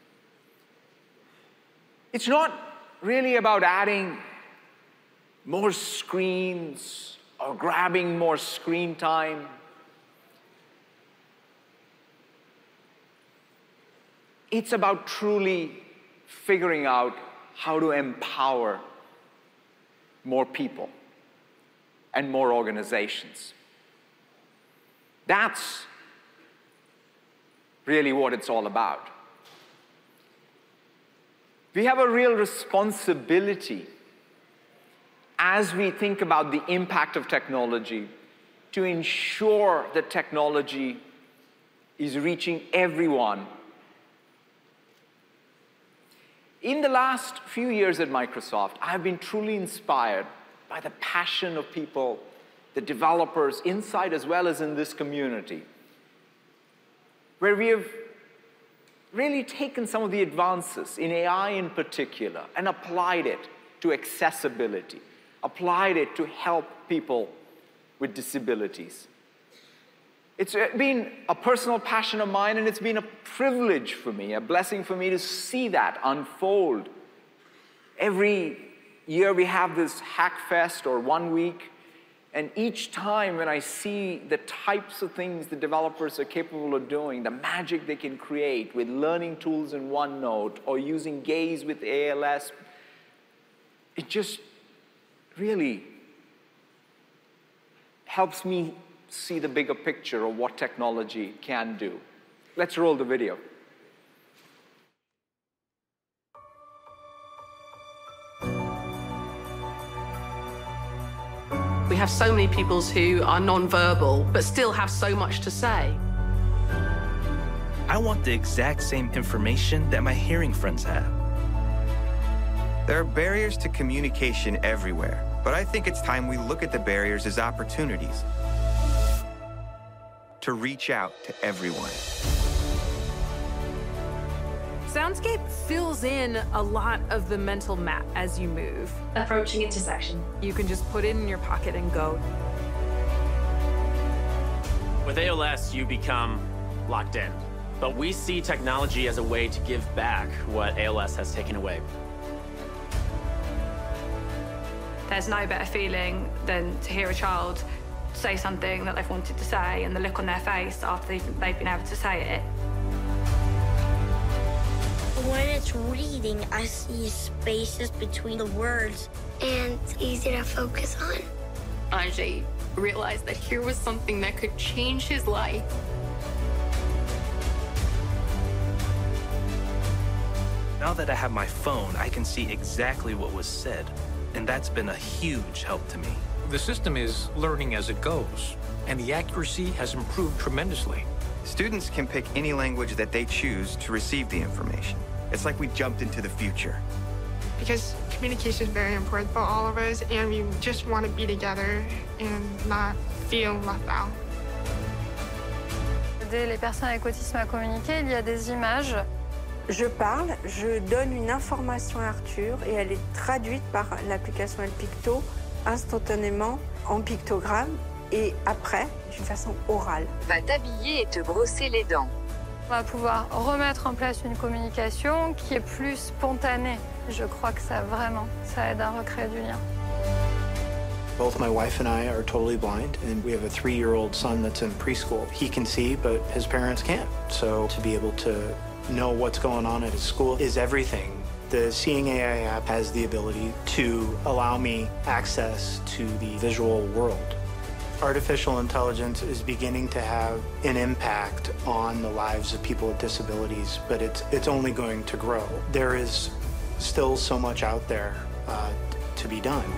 it's not really about adding more screens or grabbing more screen time. It's about truly figuring out how to empower more people and more organizations. That's really what it's all about. We have a real responsibility as we think about the impact of technology to ensure that technology is reaching everyone. In the last few years at Microsoft, I've been truly inspired by the passion of people, the developers inside as well as in this community, where we have really taken some of the advances in A I in particular and applied it to accessibility, applied it to help people with disabilities. It's been a personal passion of mine, and it's been a privilege for me, a blessing for me to see that unfold. Every year we have this Hackfest or one week, and each time when I see the types of things the developers are capable of doing, the magic they can create with learning tools in OneNote or using Gaze with A L S, it just really helps me see the bigger picture of what technology can do. Let's roll the video. We have so many people who are non-verbal, but still have so much to say. I want the exact same information that my hearing friends have. There are barriers to communication everywhere, but I think it's time we look at the barriers as opportunities to reach out to everyone. Soundscape fills in a lot of the mental map as you move. Approaching intersection. You can just put it in your pocket and go. With A L S, you become locked in. But we see technology as a way to give back what A L S has taken away. There's no better feeling than to hear a child say something that they've wanted to say and the look on their face after they've, they've been able to say it. When it's reading, I see spaces between the words, and it's easy to focus on. Ajay realized that here was something that could change his life. Now that I have my phone, I can see exactly what was said, and that's been a huge help to me. The system is learning as it goes, and the accuracy has improved tremendously. Students can pick any language that they choose to receive the information. It's like we jumped into the future. Because communication is very important for all of us, and we just want to be together and not feel left out. Aider les personnes avec autisme à communiquer, il y a des images. Je parle, je donne une information à Arthur et elle est traduite par l'application El Picto instantanément en pictogramme et après d'une façon orale. Va t'habiller et te brosser les dents. On va pouvoir remettre en place une communication qui est plus spontanée. Je crois que ça vraiment, ça aide à recréer du lien. Both my wife and I are totally blind, and we have a three-year-old son that's in preschool. He can see, but his parents can't. So to be able to know what's going on at his school is everything. The Seeing A I app has the ability to allow me access to the visual world. Artificial intelligence is beginning to have an impact on the lives of people with disabilities, but it's, it's only going to grow. There is still so much out there uh, to be done.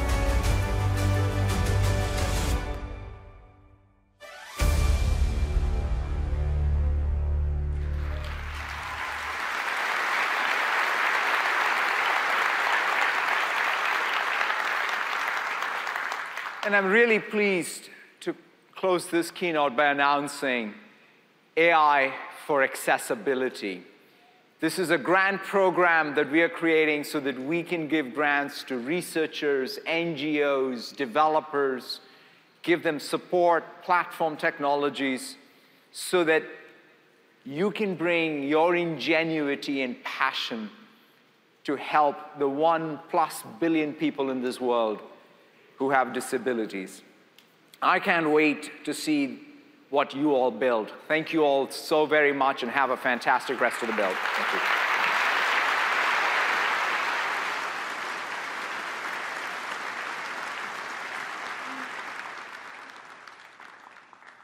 And I'm really pleased to close this keynote by announcing A I for Accessibility. This is a grant program that we are creating so that we can give grants to researchers, N G Os, developers, give them support, platform technologies, so that you can bring your ingenuity and passion to help the one plus billion people in this world who have disabilities. I can't wait to see what you all build. Thank you all so very much and have a fantastic rest of the build. Thank you.